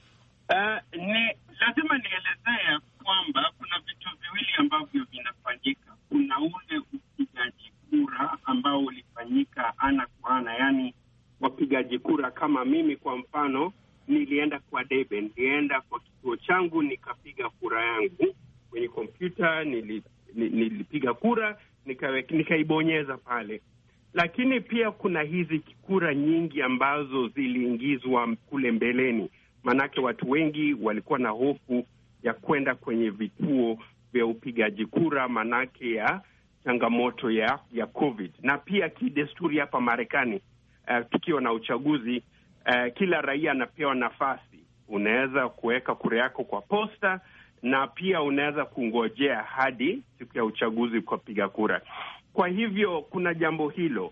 Lazima nielezea kwamba kuna vitu viwili ambavyo vinafanyika. Kuna ule upigaji kura ambao ulifanyika ana kwa ana, yani wapigaji kura kama mimi kwa mfano, nilienda kwa debe, nilienda kwa kituo changu nikapiga kura yangu kwenye kompyuta, nilipiga kura nikaibonyeza pale. Lakini pia kuna hizi kura nyingi ambazo ziliingizwa kule mbeleni. Manake watu wengi walikuwa na hofu ya kwenda kwenye vituo vya upigaji kura manake ya changamoto ya COVID. Na pia kidesturi hapa Marekani, tukiwa na uchaguzi, kila raia anapewa nafasi. Unaweza kuweka kura yako kwa posta na pia unaweza kungojea hadi siku ya uchaguzi kwa piga kura. Kwa hivyo kuna jambo hilo.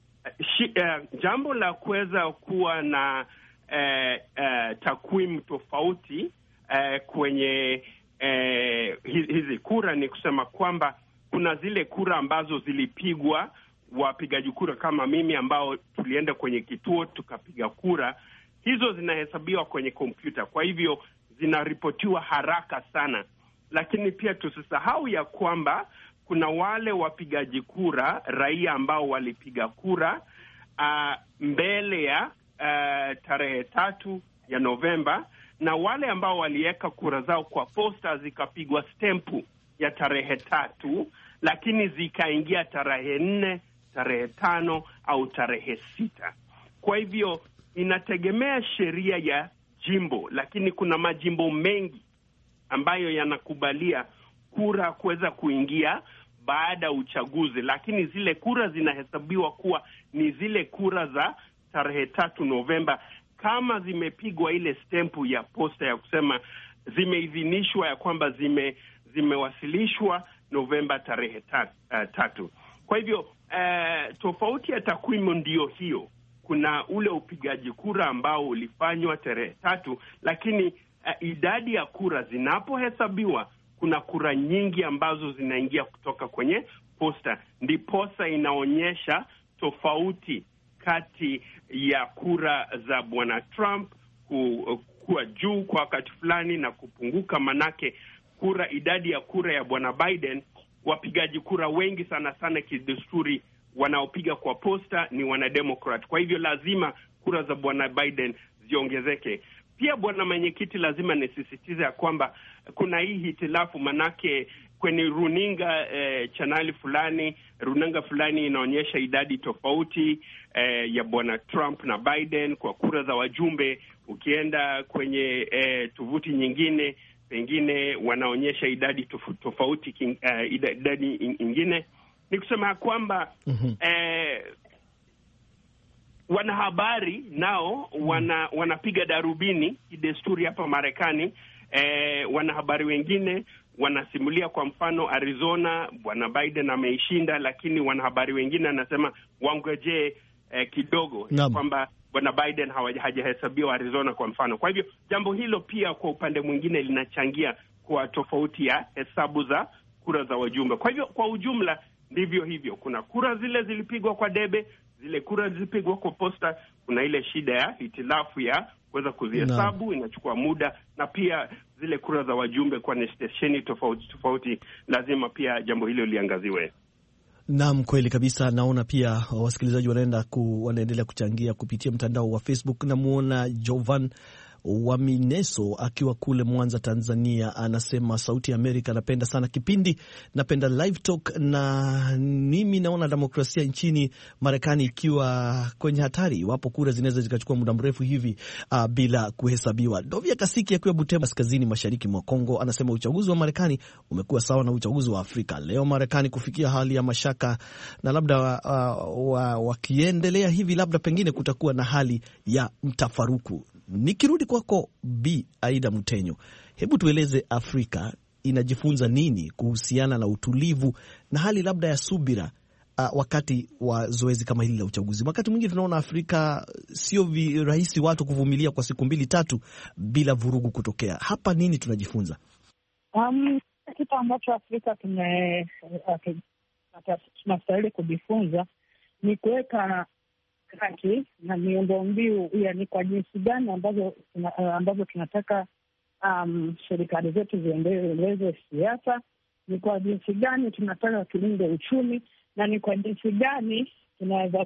Jambo la kuweza kuwa na takwimu tofauti kwenye hizi kura ni kusema kwamba kuna zile kura ambazo zilipigwa wapigaji kura kama mimi ambao tulienda kwenye kituo tukapiga kura. Hizo zinahesabiwa kwenye kompyuta, kwa hivyo zinaripotiwa haraka sana. Lakini pia tusisahau ya kwamba kuna wale wapigaji kura raia ambao walipiga kura mbele ya tarehe 3 ya Novemba, na wale ambao waliweka kura zao kwa posta zikapigwa stempu ya tarehe 3, lakini zikaingia tarehe 4, tarehe 5 au tarehe 6. Kwa hivyo inategemea sheria ya jimbo, lakini kuna majimbo mengi ambayo yanakubalia kura kuweza kuingia baada ya uchaguzi, lakini zile kura zinahesabiwa kuwa ni zile kura za tarehe 3 Novemba, kama zimepigwa ile stempu ya posta ya kusema zimeidhinishwa ya kwamba zimewasilishwa Novemba tarehe 3. Kwa hivyo tofauti ya takwimu ndiyo hiyo. Kuna ule upigaji kura ambao ulifanywa tarehe 3, lakini idadi ya kura zinapohesabiwa kuna kura nyingi ambazo zinaingia kutoka kwenye posta. Ndiposa inaonyesha tofauti kati ya kura za Bwana Trump kuwa juu kwa wakati fulani na kupunguka, manake idadi ya kura ya Bwana Biden, wapigaji kura wengi sana kidesturi wanaopiga kwa posta ni wanademokrat. Kwa hivyo lazima kura za Bwana Biden ziongezeke. Pia Bwana Mwenyekiti, lazima nisisitize ya kwamba kuna hii hitilafu, manake kwenye runinga chaneli fulani, runinga fulani inaonyesha idadi tofauti ya bwana Trump na Biden kwa kura za wajumbe. Ukienda kwenye tovuti nyingine, pengine wanaonyesha idadi tofauti idadi ingine. Ni kusema kwamba wanahabari nao wanapiga darubini kidesturi hapa Marekani. Wanahabari wengine wanasimulia, kwa mfano Arizona, bwana Biden ameishinda, lakini wanahabari wengine anasema wangojee kidogo, kwamba bwana Biden hajahesabiwa Arizona kwa mfano. Kwa hivyo jambo hilo pia kwa upande mwingine linachangia kwa tofauti ya hesabu za kura za wajumbe. Kwa hivyo kwa ujumla ndivyo hivyo, kuna kura zile zilipigwa kwa debe, zile kura zilipigwa kwa posta, kuna ile shida ya hitilafu ya kuweza kuzihesabu, inachukua muda, na pia zile kura za wajumbe kwa stesheni tofauti, lazima pia jambo hilo liangaziwe. Naam, kweli kabisa. Naona pia wasikilizaji wanaendelea kuchangia kupitia mtandao wa Facebook. Namuona Jovan wa Mineso akiwa kule Mwanza, Tanzania, anasema Sauti ya Amerika, napenda sana kipindi, napenda live talk, na mimi naona demokrasia nchini Marekani ikiwa kwenye hatari iwapo kura zinaweza zikachukua muda mrefu hivi bila kuhesabiwa. Dovia Kasiki akiwa Butembo, kaskazini mashariki mwa Kongo, anasema uchaguzi wa Marekani umekuwa sawa na uchaguzi wa Afrika. Leo Marekani kufikia hali ya mashaka, na labda wakiendelea hivi labda pengine kutakuwa na hali ya mtafaruku. Nikirudi kwako Bi Aida Mutenyo, hebu tueleze Afrika inajifunza nini kuhusiana na utulivu na hali labda ya subira wakati wa zoezi kama hili la uchaguzi? Wakati mwingine tunaona Afrika sio rahisi watu kuvumilia kwa siku 2-3 bila vurugu kutokea. Hapa nini tunajifunza? Kitu ambacho Afrika tunastahili kujifunza ni kuweka kati na miundombinu, ni kwa jinsi gani ambavyo tunataka serikali zetu ziendeleze siasa, ni kwa jinsi gani tunataka tulinde uchumi, na ni kwa jinsi gani tunaweza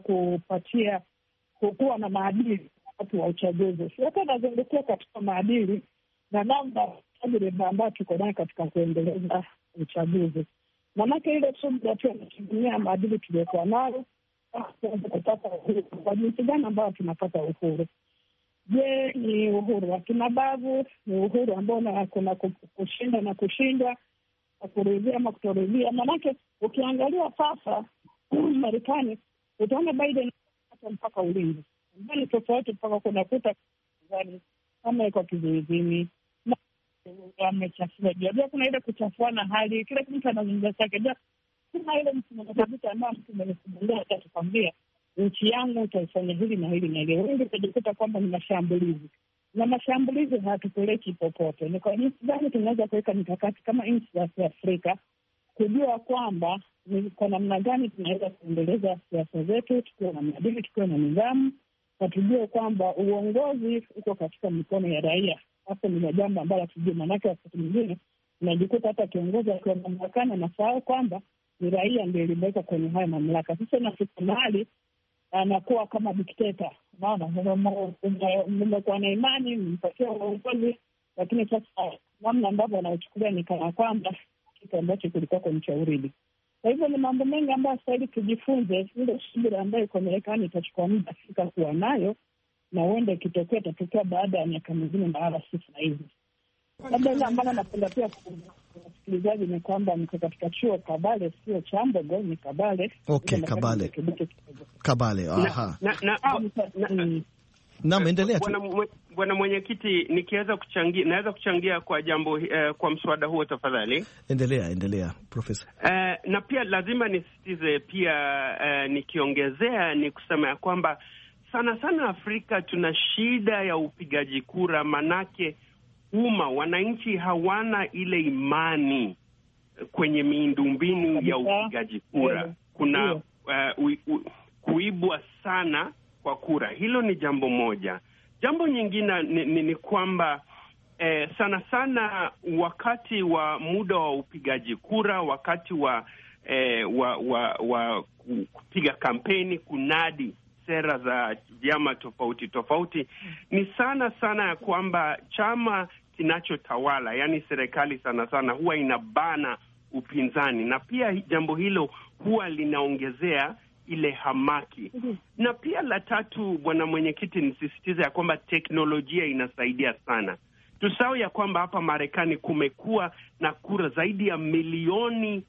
kuwa na maadili wakati wa uchaguzi. Siasa inazungukia katika maadili na namna tajriba ambayo tuko nayo katika kuendeleza uchaguzi. Manake ile subira tu inategemea maadili tuliyokuwa nayo kupata uhuru. Kwa jinsi gani ambayo tunapata uhuru? Je, ni uhuru wa kimabavu? Ni uhuru ambao kuna kushinda na kushindwa, kuridhia ama kutoridhia? Manake ukiangalia sasa Marekani, utaona Biden mpaka ulinzi mbali tofauti, mpaka kunakuta kama iko kizuizini, amechafua jua, kuna ile kuchafuana hali, kila mtu anazungumza chake. Kuna ile msimamo kabisa ambao mtu mwenye atatukwambia nchi yangu utaifanya hili na hili na hili. Wengi utajikuta kwamba ni mashambulizi, na mashambulizi hatupeleki popote. Ni kwa jinsi gani tunaweza kuweka mikakati kama nchi za Afrika kujua kwamba ni kwa namna gani tunaweza kuendeleza siasa zetu, tukiwa na maadili, tukiwa na nidhamu, na tujue kwamba uongozi uko katika mikono ya raia. Hapo ni jambo ambalo tujue, manake wakati mwingine unajikuta hata kiongozi akiwa mamlakani anasahau kwamba ni raia ndio limeweka kwenye haya mamlaka. Sasa nafika mahali anakuwa kama dikteta. Unaona, mmekuwa na imani, mpatia uongozi, lakini sasa namna ambavyo anaochukulia ni kana kwamba kitu ambacho kilikuwa kwenye cha uridi. Kwa hivyo ni mambo mengi ambayo stahili tujifunze. Ile subira ambayo iko Marekani itachukua muda Afrika kuwa nayo, na huenda ikitokea itatokea baada ya miaka mingine na wala si sasa hivi. Labda ile ambayo napenda pia kusikilizaji ni kwamba niko katika chuo Kabale, sio Chambogo, ni Kabale. Okay, Kabale. Aha. Naam, endelea tu. Bwana mwenyekiti, nikiweza kuchangia, naweza kuchangia kwa jambo kwa mswada huo tafadhali. Endelea profesa. Na pia lazima nisitize pia nikiongezea ni kusema ya kwamba sana Afrika tuna shida ya upigaji kura, manake wananchi hawana ile imani kwenye miundombinu ya upigaji kura. Kuna kuibwa sana kwa kura. Hilo ni jambo moja. Jambo nyingine ni kwamba sana wakati wa muda wa upigaji kura, wakati wa kupiga kampeni, kunadi sera za vyama tofauti, ni sana ya kwamba chama kinachotawala, yani serikali sana huwa inabana upinzani, na pia jambo hilo huwa linaongezea ile hamaki. Na pia la tatu, bwana mwenyekiti, nisisitiza ya kwamba teknolojia inasaidia sana. Tusahau ya kwamba hapa Marekani kumekuwa na kura zaidi ya milioni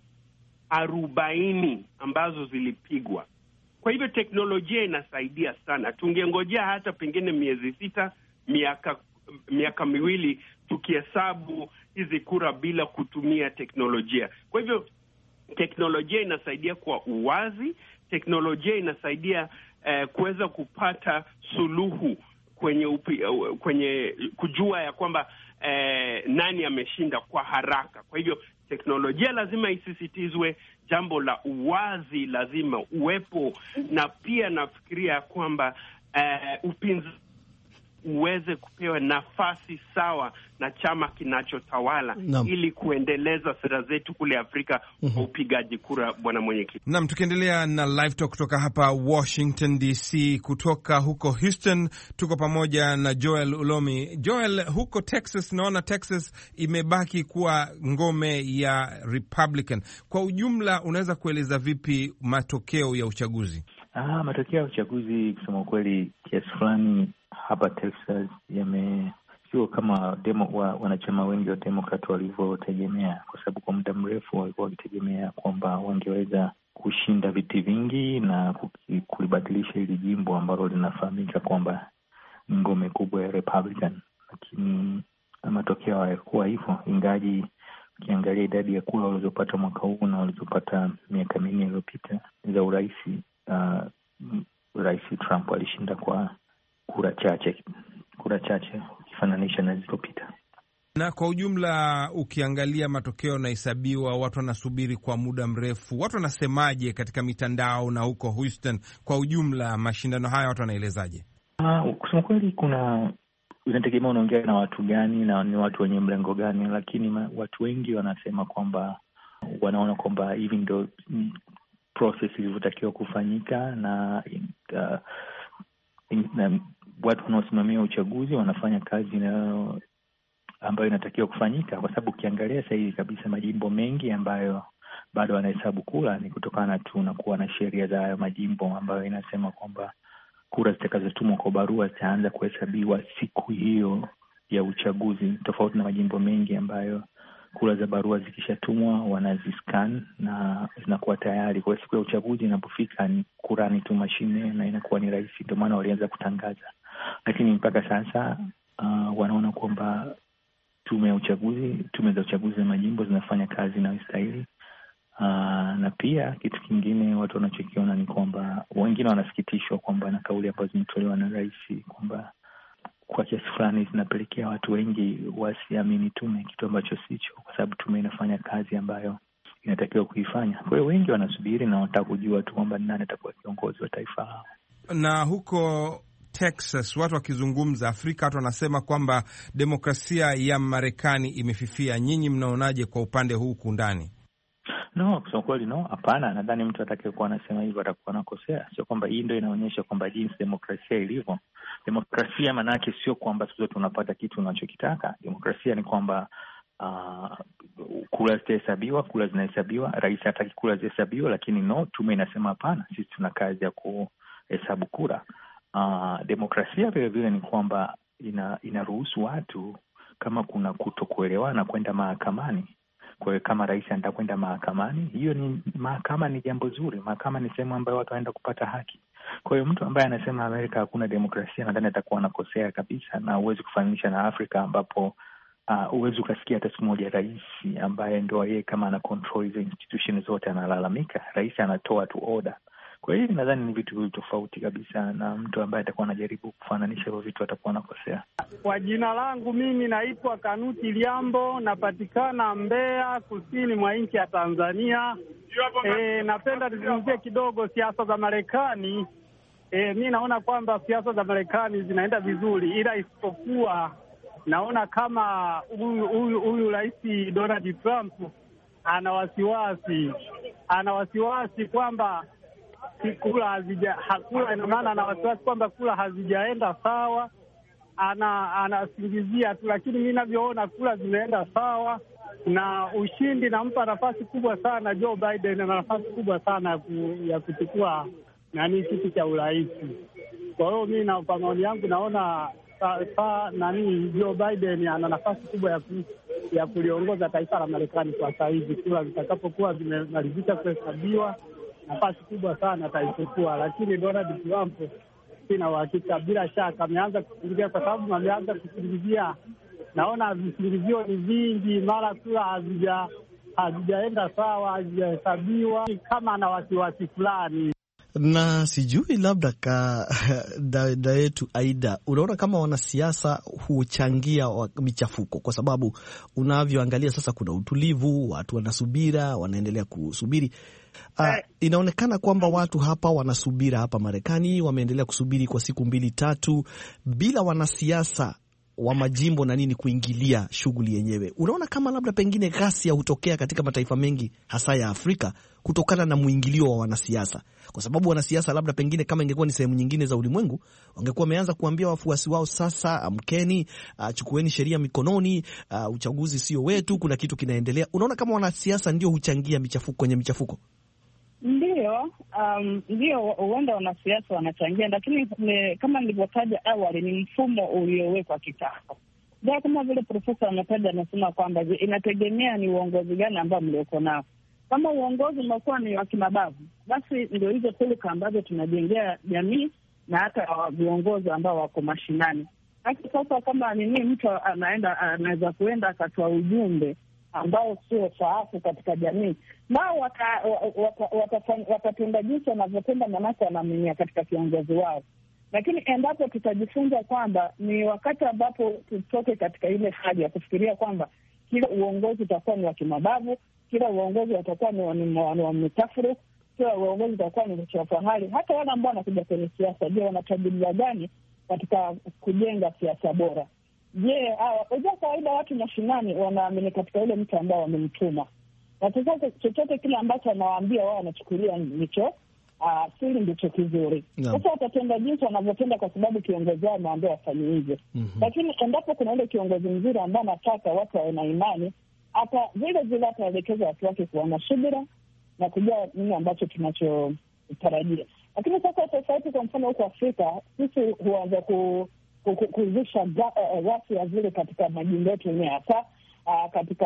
40 ambazo zilipigwa. Kwa hivyo teknolojia inasaidia sana. Tungengojea hata pengine miezi 6, miaka miwili tukihesabu hizi kura bila kutumia teknolojia. Kwa hivyo teknolojia inasaidia kwa uwazi, teknolojia inasaidia kuweza kupata suluhu kwenye kujua ya kwamba nani ameshinda kwa haraka. Kwa hivyo teknolojia lazima isisitizwe, jambo la uwazi lazima uwepo, na pia nafikiria kwamba upinzani uweze kupewa nafasi sawa na chama kinachotawala ili kuendeleza sera zetu kule Afrika kwa upigaji kura, bwana mwenyekiti. Naam, tukiendelea na live talk kutoka hapa Washington DC, kutoka huko Houston tuko pamoja na Joel Ulomi. Joel, huko Texas, naona Texas imebaki kuwa ngome ya Republican. Kwa ujumla, unaweza kueleza vipi matokeo ya uchaguzi? Matokeo ya uchaguzi kusema ukweli kiasi fulani hapa Texas sio kama wanachama wengi wa Democrat walivyotegemea, kwa sababu kwa muda mrefu walikuwa wakitegemea kwamba wangeweza kushinda viti vingi na kulibadilisha hili jimbo ambalo linafahamika kwamba ni ngome kubwa ya Republican, lakini matokeo hayakuwa hivyo. Ingaji ukiangalia idadi ya kura walizopata mwaka huu na walizopata miaka minne iliyopita za urais, Rais Trump alishinda kwa kura chache ukifananisha na zilizopita. Na kwa ujumla ukiangalia matokeo yanahesabiwa, watu wanasubiri kwa muda mrefu, watu wanasemaje katika mitandao na huko Houston kwa ujumla mashindano haya watu wanaelezaje? Kusema kweli inategemea unaongea na watu gani na ni watu wenye mlengo gani, lakini watu wengi wanasema kwamba wanaona kwamba hivi ndio process ilivyotakiwa kufanyika na watu wanaosimamia uchaguzi wanafanya kazi ambayo inatakiwa kufanyika, kwa sababu ukiangalia sasa hivi kabisa majimbo mengi ambayo bado wanahesabu kura ni kutokana tu na kuwa na sheria za hayo majimbo ambayo inasema kwamba kura zitakazotumwa kwa barua zitaanza kuhesabiwa siku hiyo ya uchaguzi, tofauti na majimbo mengi ambayo kura za barua zikishatumwa wanaziscan na zinakuwa tayari kwa siku ya uchaguzi. Inapofika ni kurani tu mashine na inakuwa ni rahisi. Ndio maana walianza kutangaza, lakini mpaka sasa wanaona kwamba tume za uchaguzi za majimbo zinafanya kazi inayostahili. Na pia kitu kingine watu wanachokiona ni kwamba wengine wanasikitishwa kwamba na kauli ambazo zimetolewa na rais kwamba kwa kiasi fulani zinapelekea watu wengi wasiamini tume, kitu ambacho sicho, kwa sababu tume inafanya kazi ambayo inatakiwa kuifanya. Kwa hiyo wengi wanasubiri na wanataka kujua tu kwamba nani atakuwa kiongozi wa taifa lao. Na huko Texas watu wakizungumza Afrika, watu wanasema kwamba demokrasia ya Marekani imefifia. Nyinyi mnaonaje kwa upande huu kundani? No, kusema kweli hapana. Nadhani mtu atakayekuwa anasema hivyo atakuwa anakosea. Sio kwamba hii ndio inaonyesha kwamba jinsi demokrasia ilivyo. Demokrasia maana yake sio kwamba sisi tunapata kitu tunachokitaka. Demokrasia ni kwamba kura zitahesabiwa, kura zinahesabiwa, rais hataki kura zihesabiwa, lakini tume inasema hapana, sisi tuna kazi ya kuhesabu kura. Demokrasia vile vile ni kwamba inaruhusu watu kama kuna kutokuelewana kwenda mahakamani. Kwa hiyo kama rais anataka kwenda mahakamani, mahakama ni jambo zuri. Mahakama ni sehemu ambayo watu wanaenda kupata haki. Kwa hiyo mtu ambaye anasema Amerika hakuna demokrasia, nadhani atakuwa anakosea kabisa, na huwezi kufananisha na Afrika ambapo huwezi ukasikia hata siku moja rais ambaye ndio yeye kama ana control hizo institution zote analalamika. Rais anatoa tu order. Kwa hiyo nadhani ni vitu tofauti kabisa, na mtu ambaye atakuwa anajaribu kufananisha hivyo vitu atakuwa anakosea. Kwa jina langu mimi naitwa Kanuti Liambo, napatikana Mbeya, kusini mwa nchi ya Tanzania. Napenda nizungumzie kidogo siasa za Marekani. Mi naona kwamba siasa za Marekani zinaenda vizuri, ila isipokuwa naona kama huyu rais Donald Trump ana wasiwasi kwamba kura ina maana ana wasiwasi kwamba kura hazijaenda sawa, anasingizia tu, lakini mimi ninavyoona kura zimeenda sawa na ushindi nampa nafasi kubwa sana Joe Biden, na nafasi kubwa sana ya kuchukua kiti cha urais. Kwa hiyo mimi na kwa maoni yangu naona Joe Biden ana nafasi kubwa ya kuliongoza taifa la Marekani kwa sasa hivi. Kura zitakapokuwa zimemalizika kuhesabiwa, nafasi kubwa sana ataichukua, lakini Donald Trump sina uhakika. Bila shaka ameanza kusingizia, kwa sababu ameanza kusingizia, naona visingizio ni vingi, mara kura hazijaenda sawa, hazijahesabiwa, kama ana wasiwasi fulani. Na sijui labda dada yetu Aida, unaona kama wanasiasa huchangia michafuko, kwa sababu unavyoangalia sasa kuna utulivu, watu wanasubira, wanaendelea kusubiri. Inaonekana kwamba watu hapa wanasubira hapa Marekani, wameendelea kusubiri kwa siku 2-3 bila wanasiasa wa majimbo na nini kuingilia shughuli yenyewe. Unaona kama labda pengine ghasia hutokea katika mataifa mengi hasa ya Afrika kutokana na muingilio wa wanasiasa, kwa sababu wanasiasa labda pengine kama ingekuwa ni sehemu nyingine za ulimwengu wangekuwa wameanza kuambia wafuasi wao, sasa amkeni, chukueni sheria mikononi, uchaguzi sio wetu, kuna kitu kinaendelea. Unaona kama wanasiasa ndio huchangia michafuko kwenye michafuko? Ndio, huenda wanasiasa wanachangia, lakini kama nilivyotaja awali ni mfumo uliowekwa kitambo. Ndio, kama vile profesa ametaja, anasema kwamba inategemea ni uongozi gani ambao mlioko nao. Kama uongozi umekuwa ni wa kimabavu, basi ndio hizo kulika ambazo tunajengea jamii na hata viongozi ambao wako mashinani. Hata sasa kama mtu anaweza kuenda akatoa ujumbe ambao sio saafu katika jamii, nao watatenda jinsi wanavyotenda, manake wanaaminia katika kiongozi wao. Lakini endapo tutajifunza kwamba ni wakati ambapo tutoke katika ile hali ya kufikiria kwamba kila uongozi utakuwa ni wa kimabavu, kila uongozi utakuwa ni wa mitafuru, kila uongozi utakuwa ni uchafahari, hata wale ambao wanakuja kwenye siasa, je, wanatabia gani katika kujenga siasa bora? Je, kwa kawaida watu mashinani wanaamini katika yule mtu ambao wamemtuma, na chochote kile ambacho anawaambia wao wanachukulia ndicho siri, ndicho kizuri. Sasa watatenda jinsi wanavyotenda kwa sababu kiongozi wao ameambia wafanye hivyo. Lakini endapo kuna yule kiongozi mzuri ambaye anataka watu wawe na imani, hata vile ataelekeza watu wake kuwa na subira na kujua nini ambacho tunachotarajia. Lakini sasa tofauti, kwa mfano huko Afrika sisi huanza kuzusha ghasia zile katika majimbo yetu yenyewe, hasa katika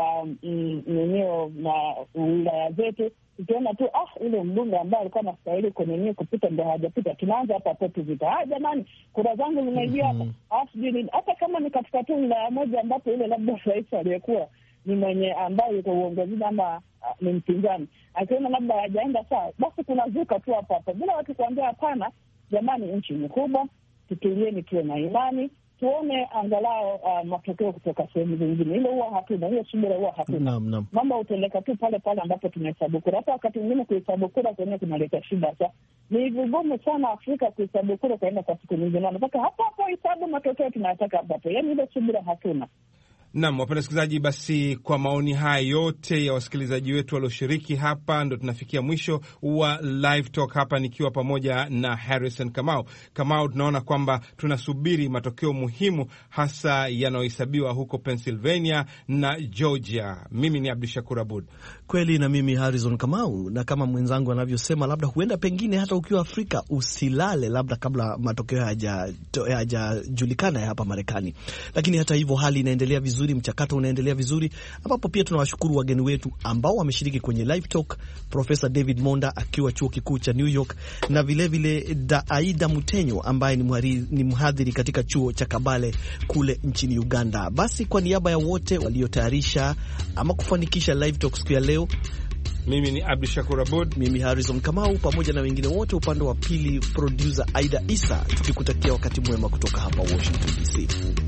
eneo na wilaya zetu. Ukiona tu ule mbunge ambaye alikuwa anastahili kwenye kupita ndio hajapita, tunaanza hapa pote vita. Jamani, kura zangu zimeingia hapa. Hata kama ni katika tu wilaya moja ambapo ile labda rais aliyekuwa ni mwenye ambaye yuko uongozini ama ni mpinzani, akiona labda hajaenda sawa, basi tunazuka tu hapa bila watu kuambia hapana, jamani, nchi ni kubwa, tutulieni, tuwe na imani, tuone angalau matokeo kutoka sehemu zingine. Ile huwa hatuna, hiyo subira huwa hatuna. Mambo hutendeka tu pale pale ambapo tunahesabu kura. Hata wakati mwingine kuhesabu kura kwenye kunaleta shida. Sasa ni vigumu sana Afrika kuhesabu kura kaenda kwa siku nyingine. Nataka hapo hesabu matokeo tunayataka hapo. Yaani ile subira hatuna. Naam, wapenda wasikilizaji, basi kwa maoni haya yote ya wasikilizaji wetu walioshiriki hapa, ndo tunafikia mwisho wa Live Talk hapa, nikiwa pamoja na Harrison Kamau. Tunaona kwamba tunasubiri matokeo muhimu, hasa yanayohesabiwa huko Pennsylvania na Georgia. Mimi ni Abdushakur Abud. Kweli, na mimi Harrison Kamau, na kama mwenzangu anavyosema, labda huenda pengine hata ukiwa Afrika usilale labda kabla matokeo hayajajulikana ya hapa Marekani. Lakini hata hivyo hali inaendelea vizuri, mchakato unaendelea vizuri, ambapo pia tunawashukuru wageni wetu ambao wameshiriki kwenye Live Talk, Profesa David Monda akiwa chuo kikuu cha New York, na vilevile Aida Mutenyo ambaye ni mhadhiri katika chuo cha Kabale kule nchini Uganda. Basi kwa niaba ya wote waliotayarisha ama kufanikisha Live Talk siku ya leo, mimi ni Abdushakur Abud, mimi Harrison Kamau, pamoja na wengine wote upande wa pili, producer Aida Isa, tukikutakia wakati mwema kutoka hapa Washington DC.